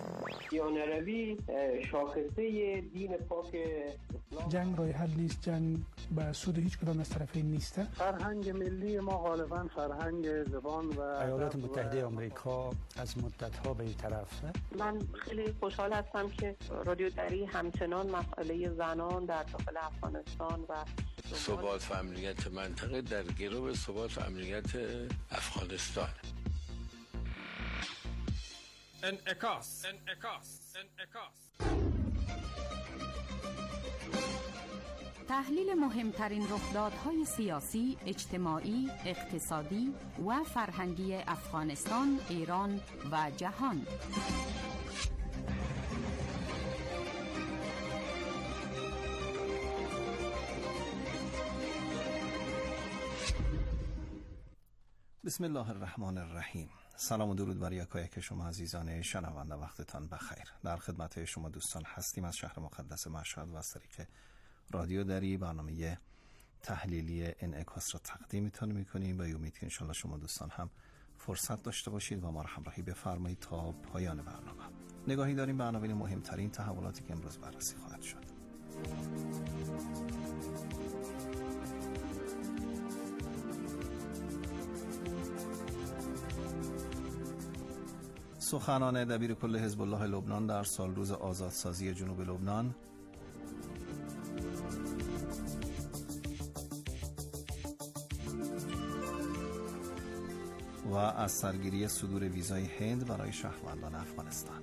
دیانروی شاخصه دین پاک اسلام. جنگ راه حل نیست، جنگ به سود هیچ کدام از طرفین نیست. فرهنگ ملی ما غالبا فرهنگ زبان و ایالات متحده آمریکا از مدت‌ها به این طرفه. من خیلی خوشحال هستم که رادیو دری همچنان مسئله زنان در داخل افغانستان و ثبات و امنیت منطقه در گرو ثبات و امنیت افغانستان. انعکاس انعکاس انعکاس تحلیل مهمترین رخدادهای سیاسی، اجتماعی، اقتصادی و فرهنگی افغانستان، ایران و جهان. بسم الله الرحمن الرحیم. سلام و درود بر یکایک شما عزیزان شنونده، وقتتان بخیر. در خدمت شما دوستان هستیم از شهر مقدس مشهد و از طریق رادیو دری برنامه تحلیلی انعکاس را تقدیمتان میکنیم و امید که انشالله شما دوستان هم فرصت داشته باشید و ما را همراهی بفرمایید تا پایان برنامه. نگاهی داریم به عناوین مهمترین تحولاتی که امروز بررسی خواهد شد. سخنان دبیر کل حزب الله لبنان در سال روز آزادسازی جنوب لبنان، و از سرگیری صدور ویزای هند برای شهروندان افغانستان.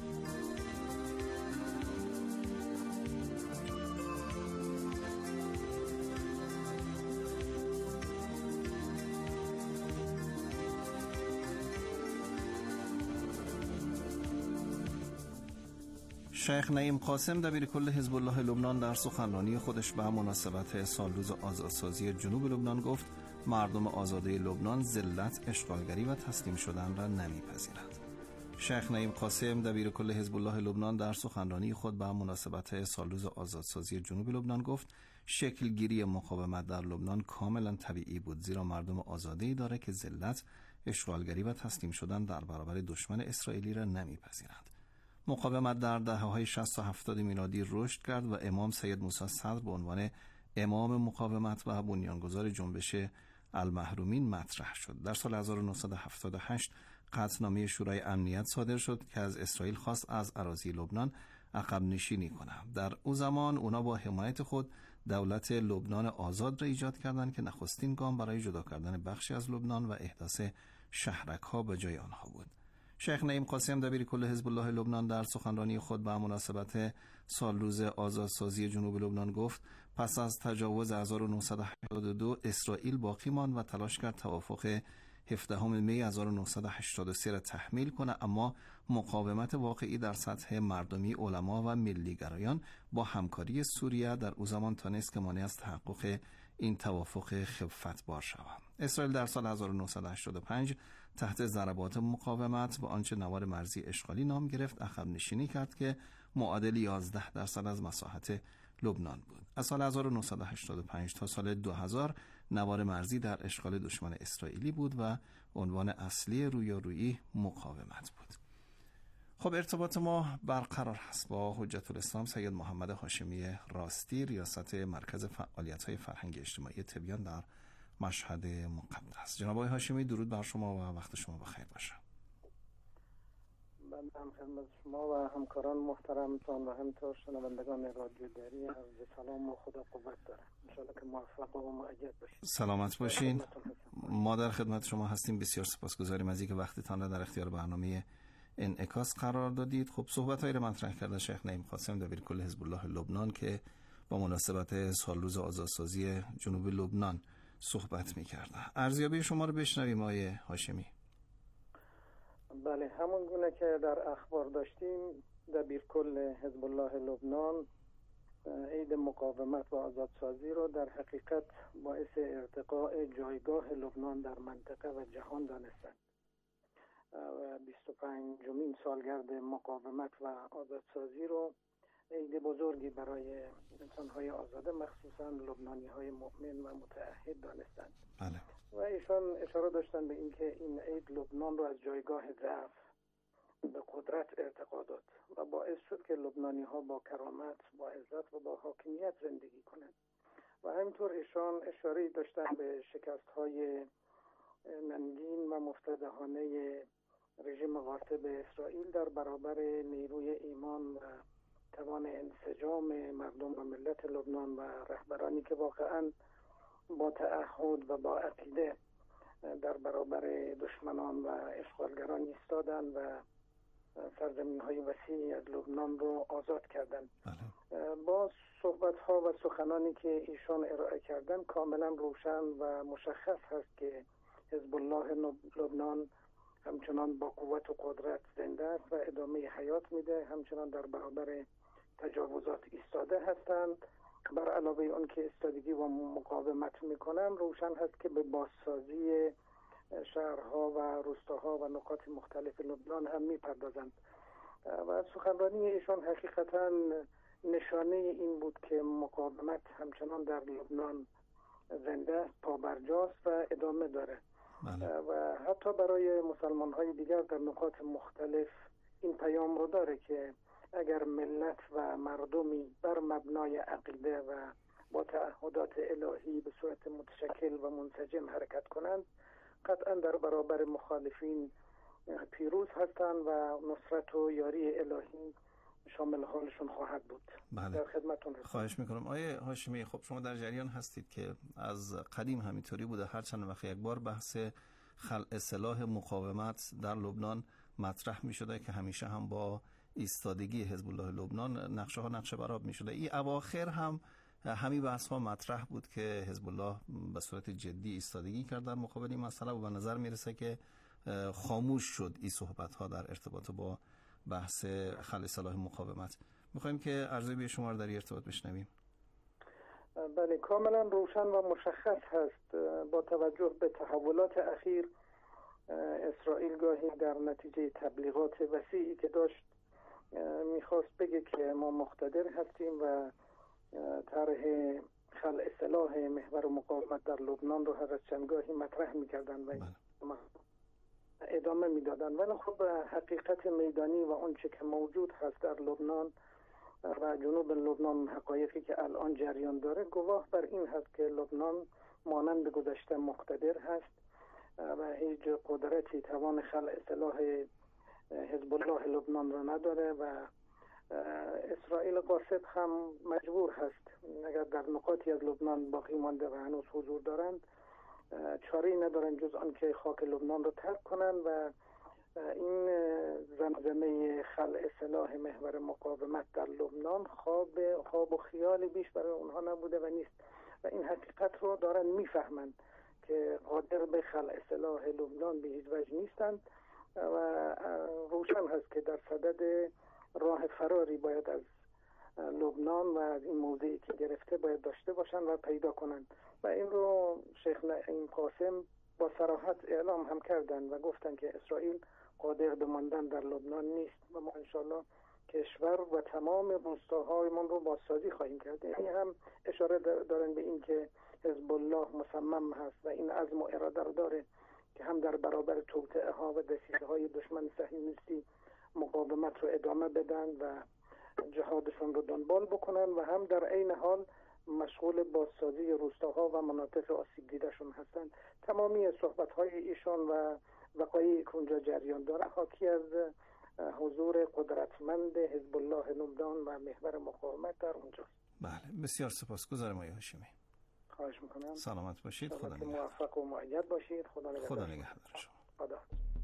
شیخ نعیم قاسم دبیر کل حزب الله لبنان در سخنرانی خودش به مناسبت سال روز آزادسازی جنوب لبنان گفت مردم آزاده لبنان ذلت، اشغالگری و تسلیم شدن را نمیپذیرند. شیخ نعیم قاسم دبیر کل حزب الله لبنان در سخنرانی خود به مناسبت سال روز آزادسازی جنوب لبنان گفت شکلگیری مقاومت در لبنان کاملا طبیعی بود، زیرا مردم آزاده‌ای داره که ذلت، اشغالگری و تسلیم شدن در برابر دشمن اسرائیلی را نمیپذیرند. مقاومت در دهه‌های شصت و هفتاد میلادی رشد کرد و امام سید موسی صدر به عنوان امام مقاومت و بنیانگذار جنبش المحرومین مطرح شد. در سال هزار و نهصد و هفتاد و هشت قطعنامه شورای امنیت صادر شد که از اسرائیل خواست از اراضی لبنان عقب نشینی کنند. در او زمان اونا با حمایت خود دولت لبنان آزاد را ایجاد کردند که نخستین گام برای جدا کردن بخشی از لبنان و احداث شهرک‌ها به جای آنها بود. شیخ نعیم قاسم دبیر کل حزب الله لبنان در سخنرانی خود به مناسبت سال روز آزادسازی جنوب لبنان گفت پس از تجاوز هزار و نهصد و هشتاد و دو اسرائیل باقی ماند و تلاش کرد توافق هفدهم می هزار و نهصد و هشتاد و سه را تحمیل کنه، اما مقاومت واقعی در سطح مردمی، علما و ملیگرایان با همکاری سوریه در او زمان تانست که مانع از تحقق این توافق خفت بار شود. اسرائیل در سال هزار و نهصد و هشتاد و پنج تحت ضربات مقاومت و آنچه نوار مرزی اشغالی نام گرفت عقب نشینی کرد که معادل یازده درصد از مساحت لبنان بود. از سال هزار و نهصد و هشتاد و پنج تا سال دو هزار نوار مرزی در اشغال دشمن اسرائیلی بود و عنوان اصلی رویارویی مقاومت بود. خب ارتباط ما برقرار هست با حجت الاسلام سید محمد هاشمی راستی، ریاست مرکز فعالیت‌های فرهنگی اجتماعی تبیان در مشهد مقدس. جناب آقای هاشمی درود بر شما و وقت شما بخیر باشه. بنده هم خدمت شما و همکاران محترمتان و همینطور شنوندگان رادیو دری عرض سلام و خدا قوت داره. انشاءالله که موفق و مؤید باشید. سلامت باشین. ما در خدمت شما هستیم. بسیار سپاسگزاریم از اینکه وقتتان را در اختیار برنامه انعکاس قرار دادید. خب صحبت‌هایی را مطرح کرده شیخ نعیم قاسم دبیر کل حزب الله لبنان که با مناسبت سال روز آزادسازی جنوب لبنان صحبت می‌کرده. ارزیابی شما رو بشنویم آقای هاشمی. بله، همون گونه که در اخبار داشتیم دبیر کل حزب الله لبنان عید مقاومت و آزادسازی رو در حقیقت باعث ارتقاء جایگاه لبنان در منطقه و جهان دانستند و بیست و پنجمین سالگرد مقاومت و آزادسازی رو عید بزرگی برای انسان‌های آزاده مخصوصاً لبنانی‌های مؤمن و متعهد دانستند. بله. و ایشان اشاره داشتن به اینکه این عید لبنان رو از جایگاه ضعف به قدرت ارتقا داد و باعث شد که لبنانی ها با کرامت، با عزت و با حاکمیت زندگی کنند. و همینطور ایشان اشاره داشتن به شکست های ننگین و مفتضحانه رژیم غاصب اسرائیل در برابر نیروی ایمان و توان انسجام مردم و ملت لبنان و رهبرانی که واقعا با تعهد و با عقیده در برابر دشمنان و اشغالگران ایستادن و سرزمین های وسیعی از لبنان رو آزاد کردند. با صحبت ها و سخنانی که ایشان ارائه کردن کاملا روشن و مشخص هست که حزب الله لبنان همچنان با قوت و قدرت زنده است و ادامه حیات میده، همچنان در برابر تجاوزات ایستاده هستند. بر علاوه اون که ایستادگی و مقاومت میکنن، روشن هست که به بازسازی شهرها و روستاها و نقاط مختلف لبنان هم میپردازند و سخنرانی ایشان حقیقتا نشانه این بود که مقاومت همچنان در لبنان زنده است، پابرجاست و ادامه داره. بله. و حتی برای مسلمان های دیگر در نقاط مختلف این پیام رو داره که اگر ملت و مردمی بر مبنای عقیده و با تعهدات الهی به صورت متشکل و منسجم حرکت کنند، قطعا در برابر مخالفین پیروز هستند و نصرت و یاری الهی شامل حالشون خواهد بود. بله. در خدمتتون هستم. خواهش میکنم. آیه هاشمی، خب شما در جریان هستید که از قدیم همینطوری بوده، هر چند وقت یک بار بحث خلع سلاح مقاومت در لبنان مطرح میشده که همیشه هم با ایستادگی حزب الله لبنان نقشه ها نقشه برآب میشده. این اواخر هم همین بحث ها مطرح بود که حزب الله به صورت جدی ایستادگی کرد در مقابل این مسئله و به نظر میرسه که خاموش شد این صحبت ها در ارتباط با بحث خلع سلاح مقاومت. میخوایم که ارزیابی شما رو در این ارتباط بشنویم. بله، کاملا روشن و مشخص هست. با توجه به تحولات اخیر، اسرائیل گاهی در نتیجه تبلیغات وسیعی که داشت میخواست بگه که ما مقتدر هستیم و طرح خلع سلاح محور مقاومت در لبنان رو هر از چند گاهی مطرح میکردن و ادامه میدادن. ولی خب حقیقت میدانی و اون چه که موجود هست در لبنان و جنوب لبنان، حقایقی که الان جریان داره، گواه بر این هست که لبنان مانند گذشته مقتدر هست و هیچ قدرتی توان خلع سلاح حزب الله لبنان را نداره و اسرائیل غاصب هم مجبور هست اگر در نقاطی از لبنان باقی مانده و هنوز حضور دارند، چاره‌ای ندارن جز آن که خاک لبنان رو ترک کنن و این زمزمه خلع سلاح محور مقاومت در لبنان خواب خواب و خیال بیش برای اونها نبوده و نیست و این حقیقت رو دارن میفهمند که قادر به خلع سلاح لبنان به هیچ وجه نیستند و روشن هست که در صدد راه فراری باید از لبنان و از این موضعی که گرفته باید داشته باشن و پیدا کنند و این رو شیخ نعیم قاسم با صراحت اعلام هم کردن و گفتن که اسرائیل قادر به ماندن در لبنان نیست و ما انشالله کشور و تمام روستاهای من رو بازسازی خواهیم کرد. یعنی هم اشاره دارن به این که حزب الله مصمم هست و این عزم و اراده رو داره که هم در برابر توطئه ها و دسیسه های دشمن صهیونیستی مقاومت رو ادامه بدن و جهادشون رو دنبال بکنن و هم در عین حال مشغول بازسازی روستاها و مناطق آسیب دیدهشون هستند. تمامی صحبت های ایشان و وقایعی که اونجا جریان داره حاکی از حضور قدرتمند حزب الله لبنان و محور مقاومت در اونجاست. بله، بسیار سپاسگزارم آقای هاشمی. خواهش میکنم. سلامت باشید. خدا نگهدار. موفق و مؤید باشید. خدا نگهدار. خدا نگهدار شما. خدا.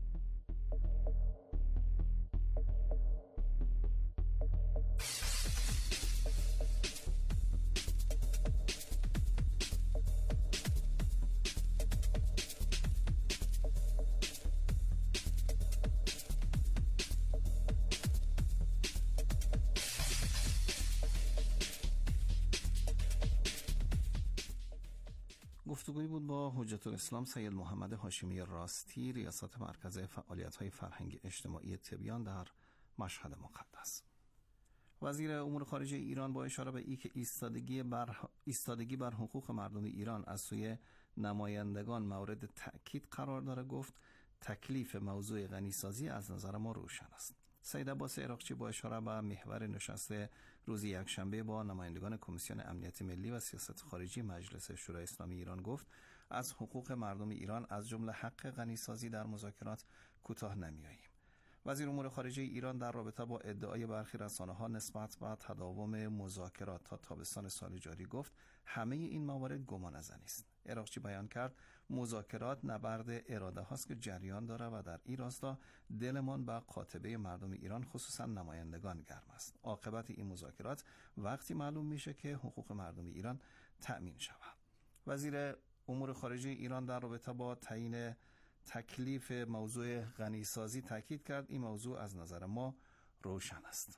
گفتگویی بود با حجت الاسلام سید محمد هاشمی راستی، ریاست مرکز فعالیت‌های فرهنگی اجتماعی تبیان در مشهد مقدس. وزیر امور خارجه ایران با اشاره به اینکه ایستادگی بر ایستادگی بر حقوق مردم ایران از سوی نمایندگان مورد تأکید قرار داره، گفت تکلیف موضوع غنیسازی از نظر ما روشن است. سید عباس عراقچی با اشاره به محور نشست روز یکشنبه با نمایندگان کمیسیون امنیت ملی و سیاست خارجی مجلس شورای اسلامی ایران گفت از حقوق مردم ایران از جمله حق غنیسازی در مذاکرات کوتاه نمیاییم. وزیر امور خارجه ایران در رابطه با ادعای برخی رسانه‌ها نسبت به تداوم مذاکرات تا تابستان سال جاری گفت همه این موارد گمانه‌زنی است. عراقچی بیان کرد مذاکرات نبرد اراده هاست که جریان داره و در این راستا دلمان به قاطبه مردم ایران خصوصا نمایندگان گرم است. عاقبت این مذاکرات وقتی معلوم میشه که حقوق مردم ایران تأمین شود. وزیر امور خارجه ایران در رابطه با تعیین تکلیف موضوع غنیسازی تاکید کرد این موضوع از نظر ما روشن است.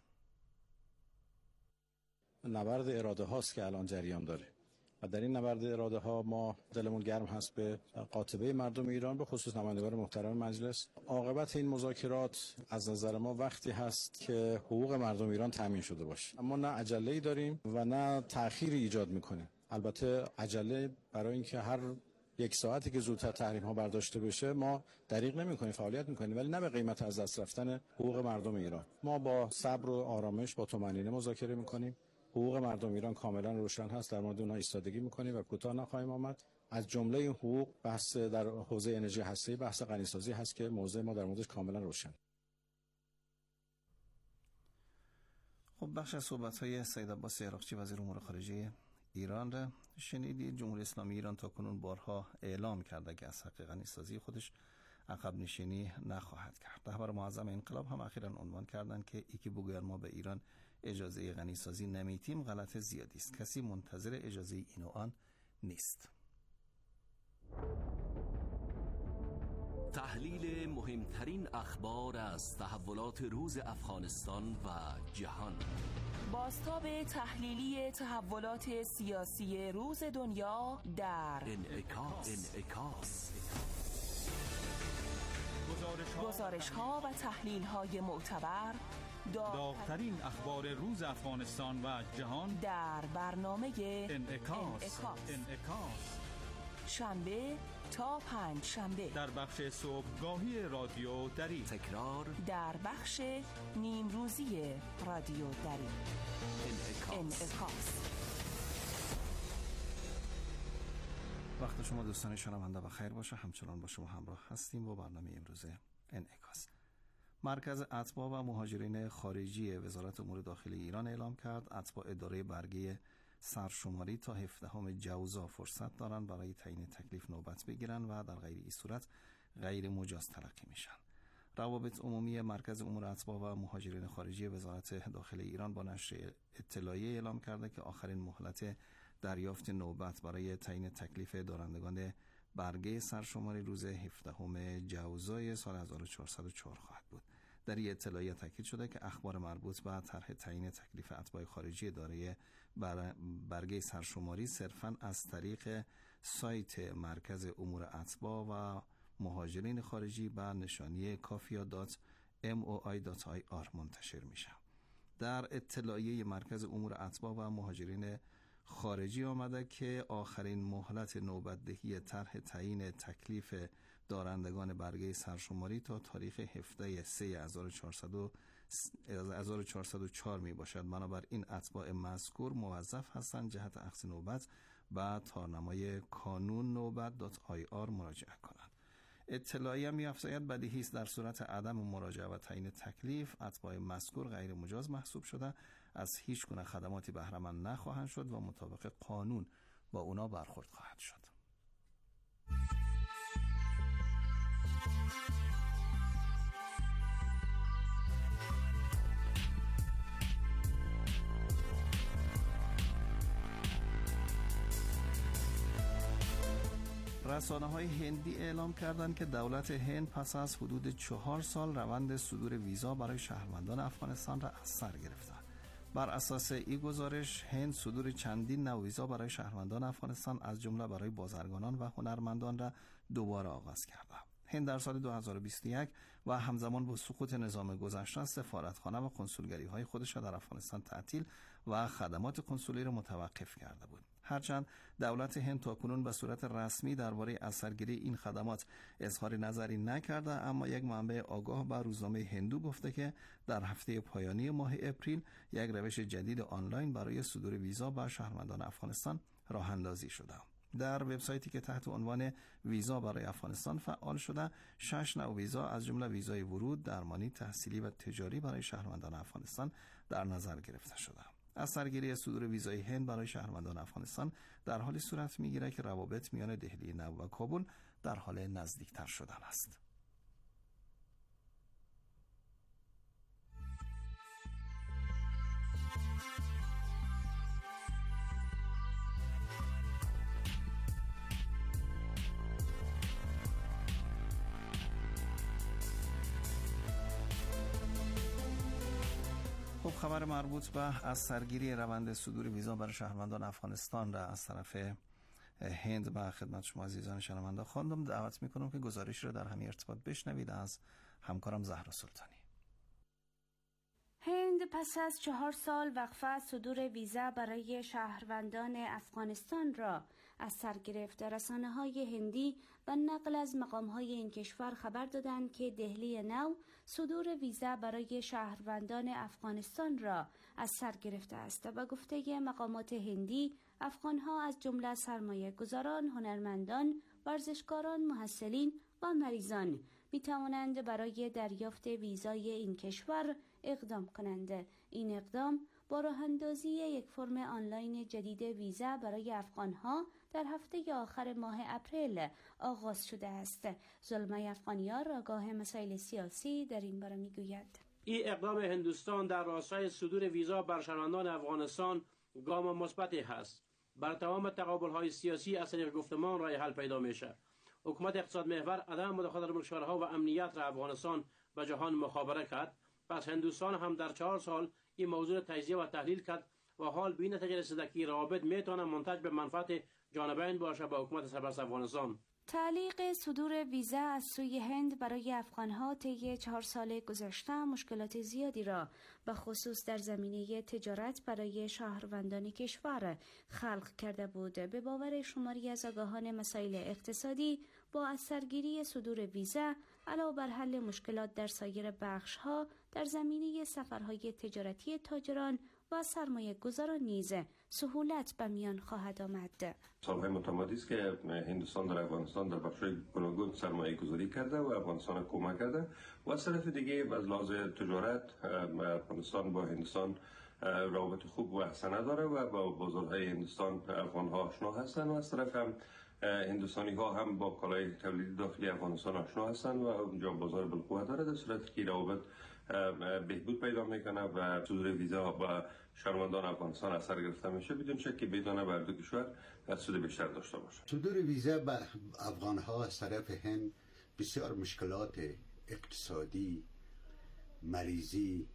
نبرد اراده هاست که الان جریان داره و در این نبرد اراده ها ما دلمون گرم هست به قاطبه مردم ایران به خصوص نمایندگان محترم مجلس. عاقبت این مذاکرات از نظر ما وقتی هست که حقوق مردم ایران تامین شده باشه. اما نه عجله‌ای داریم و نه تأخیری ایجاد میکنیم. البته عجله برای اینکه هر یک ساعتی که زودتر تحریم ها برداشته بشه ما دریغ نمی کنیم، فعالیت می کنیم، ولی نه به قیمت از دست رفتن حقوق مردم ایران. ما با صبر و آرامش با طمأنینه مذاکره می کنیم. حقوق مردم ایران کاملا روشن هست، در مورد اونها ایستادگی می کنیم و کوتاه نخواهیم آمد. از جمله این حقوق بحث در حوزه انرژی هسته‌ای بحث غنیسازی هست که موضوع ما در موردش کاملا روشن. خب بخش از صحبت‌های سید عباس عراقچی وزیر امور خارجه ایران را شنیدید. جمهوری اسلامی ایران تاکنون بارها اعلام کرده که از حق غنیسازی خودش عقب نشینی نخواهد کرد. رهبر معظم انقلاب هم اخیراً عنوان کردند که ای که بگوید ما به ایران اجازه غنیسازی نمیتیم غلط زیادی است. کسی منتظر اجازه این و آن نیست. تحلیل مهمترین اخبار از تحولات روز افغانستان و جهان. بازتاب تحلیلی تحولات سیاسی روز دنیا در انعکاس. انعکاس. گزارش ها و تحلیل های معتبر داغ‌ترین اخبار روز افغانستان و جهان در برنامه انعکاس. انعکاس. انعکاس. شنبه تا پنج شنبه در بخش صبحگاهی رادیو دری، تکرار در بخش نیم روزی رادیو دری. انعکاس. انعکاس. وقت شما دوستان شنونده بخیر باشه. همچنان با شما همراه هستیم با برنامه امروز انعکاس. مرکز اتباع و مهاجرین خارجی وزارت امور داخلی ایران اعلام کرد اتباع اداره برگه سرشماری تا هفدهم جوزا فرصت دارند برای تعیین تکلیف نوبت بگیرن و در غیر این صورت غیر مجاز تلقی میشن. روابط عمومی مرکز امور اتباع و مهاجرین خارجی وزارت داخلی ایران با نشر اطلاعیه اعلام کرده که آخرین مهلت دریافت نوبت برای تعیین تکلیف دارندگان برگه سرشماری روز هفدهم جوزای سال هزار و چهارصد و چهار خواهد بود. در این اطلاعیه تاکید شده که اخبار مربوط به طرح تعیین تکلیف اتباع خارجی دارای برگه سرشماری صرفاً از طریق سایت مرکز امور اتباع و مهاجرین خارجی به نشانی کافیا دات ام او آی دات آی آر منتشر میشه. در اطلاعیه مرکز امور اتباع و مهاجرین خارجی آمده که آخرین مهلت نوبت دهی طرح تعیین تکلیف دارندگان برگه سرشماری تا تاریخ هفده سه هزار و چهارصد و چهار می باشد. بنابراین اتباع مذکور موظف هستند جهت اخذ نوبت به تارنمای کانون نوبت دات آی آر مراجعه کنند. اطلاعیه می افزاید بدیهی است در صورت عدم مراجعه و تعیین تکلیف اتباع مذکور غیر مجاز محسوب شده از هیچ گونه خدماتی بهره مند نخواهند شد و مطابق قانون با اونا برخورد خواهد شد. رسانه های هندی اعلام کردند که دولت هند پس از حدود چهار سال روند صدور ویزا برای شهروندان افغانستان را از سر گرفته. بر اساس این گزارش هند صدور چندین نوع ویزا برای شهروندان افغانستان از جمله برای بازرگانان و هنرمندان را دوباره آغاز کرده. هند در سال دو هزار و بیست و یک و همزمان با سقوط نظام گذشته سفارتخانه و کنسولگری های خودش را در افغانستان تعطیل و خدمات کنسولی را متوقف کرده بود. هرچند دولت هند تاکنون به صورت رسمی درباره اثرگیری این خدمات اظهار نظری نکرده، اما یک منبع آگاه به روزنامه هندو گفته که در هفته پایانی ماه اپریل یک روش جدید آنلاین برای صدور ویزا به شهروندان افغانستان راه اندازی شده. در وبسایتی که تحت عنوان ویزا برای افغانستان فعال شده، شش نوع ویزا از جمله ویزای ورود، درمانی، تحصیلی و تجاری برای شهروندان افغانستان در نظر گرفته شده. اثرگیری صدور ویزای هند برای شهروندان افغانستان در حالی صورت میگیره که روابط میان دهلی نو و کابل در حال نزدیکتر شدن است. خب خبر مربوط به اثرگیری روند صدور ویزا برای شهروندان افغانستان را از طرف هند به خدمت شما عزیزان شنونده خواندم. دعوت میکنم که گزارش را در همین ارتباط بشنوید از همکارم زهرا سلطانی. هند پس از چهار سال وقفه از صدور ویزا برای شهروندان افغانستان را از سر گرفت. رسانه‌های هندی و نقل از مقام‌های این کشور خبر دادند که دهلی نو صدور ویزا برای شهروندان افغانستان را از سر گرفته است. به گفته مقامات هندی، افغان‌ها از جمله سرمایه‌گذاران، هنرمندان، ورزشکاران، محصلین و مریضان می توانند برای دریافت ویزای این کشور اقدام کنند. این اقدام با راه اندازی یک فرم آنلاین جدید ویزا برای افغان‌ها در هفته آخر ماه اپریل آغاز شده است. زلمه افغانیار آگاه مسائل سیاسی در این باره میگوید: این اقدام هندوستان در راستای صدور ویزا بر شهروندان افغانستان گام مثبتی است. بر تمام تقابل‌های سیاسی از طریق گفتمان راه حل پیدا میشه. حکومت اقتصاد محور عدم مداخلت در کشورها و امنیت را افغانستان به جهان مخابره کرد. پس هندوستان هم در چهار سال این موضوع تجزیه و تحلیل کرد و حال به این نتیجه رسیده که روابط میتونه منتج به منفعت جانبین باشه با حکومت سرپرست افغانستان. تعلیق صدور ویزا از سوی هند برای افغان‌ها طی چهار سال گذشته مشکلات زیادی را به خصوص در زمینه تجارت برای شهروندان کشور خلق کرده بود. به باور شماری از آگاهان مسائل اقتصادی، با اثرگیری صدور ویزا علاوه بر حل مشکلات در سایر بخش‌ها در زمینه سفرهای تجارتی تاجران و سرمایه گذاران نیز سهولت به میان خواهد آمد. سالهای متمادی است که هندوستان در افغانستان در بخش‌های گوناگون سرمایه گذاری کرده و افغانستان کمک کرده و از طرف دیگه از لحاظ تجارت افغانستان با هندوستان روابط خوب و احسنه داره و با بازارهای هندوستان افغان‌ها آشنا هستند و از طرف هم هندوستانی ها هم با کالای تولیدی داخلی افغانستان آشنا هستند و اونجا بازار بالقوه داره، در صورتی که روابط بهبود پیدا میکنه و صدور ویزا با شهروندان افغانستان اثر گرفته میشه، بدون شک که بدون بر دو کشور سود بیشتر داشته باشه. صدور ویزا به افغان ها از طرف هند بسیار مشکلات اقتصادی، مریضی،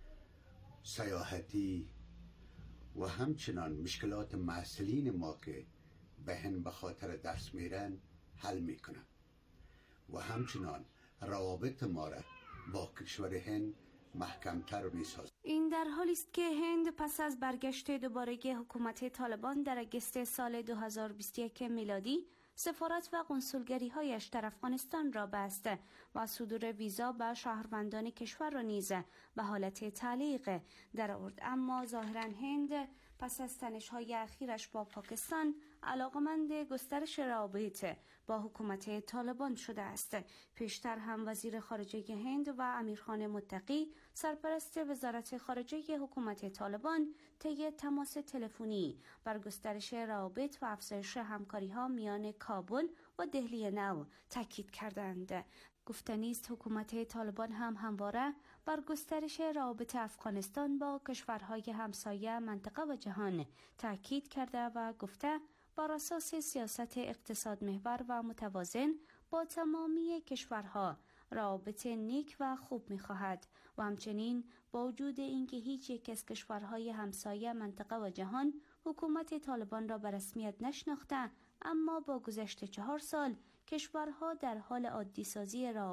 سیاحتی و همچنان مشکلات محصلین ما که به هند به خاطر درس میرن حل میکنن و همچنان روابط ما را با کشور هند محکمتر میسازد. این در حالی است که هند پس از برگشت دوباره حکومت طالبان در اگست سال دو هزار و بیست و یک میلادی سفارت و قنسولگری هایش در افغانستان را بست و صدور ویزا به شهروندان کشور را نیز به حالت تعلیق در آورد. اما ظاهرا هند پس از تنش‌های اخیرش با پاکستان علاقمند گسترش روابط با حکومت طالبان شده است. پیشتر هم وزیر خارجه هند و امیرخان متقی، سرپرست وزارت خارجه حکومت طالبان، طی تماس تلفنی بر گسترش روابط و افزایش همکاری‌ها میان کابل و دهلی نو تاکید کردند. گفتنی است حکومت طالبان هم همواره بر گسترش روابط افغانستان با کشورهای همسایه منطقه و جهان تاکید کرده و گفته بر اساس سیاست اقتصاد محور و متوازن با تمامی کشورها روابط نیک و خوب می‌خواهد و همچنین با وجود اینکه هیچ یک از کشورهای همسایه منطقه و جهان حکومت طالبان را به رسمیت نشناخته، اما با گذشت چهار سال کشورها در حال عادی سازی را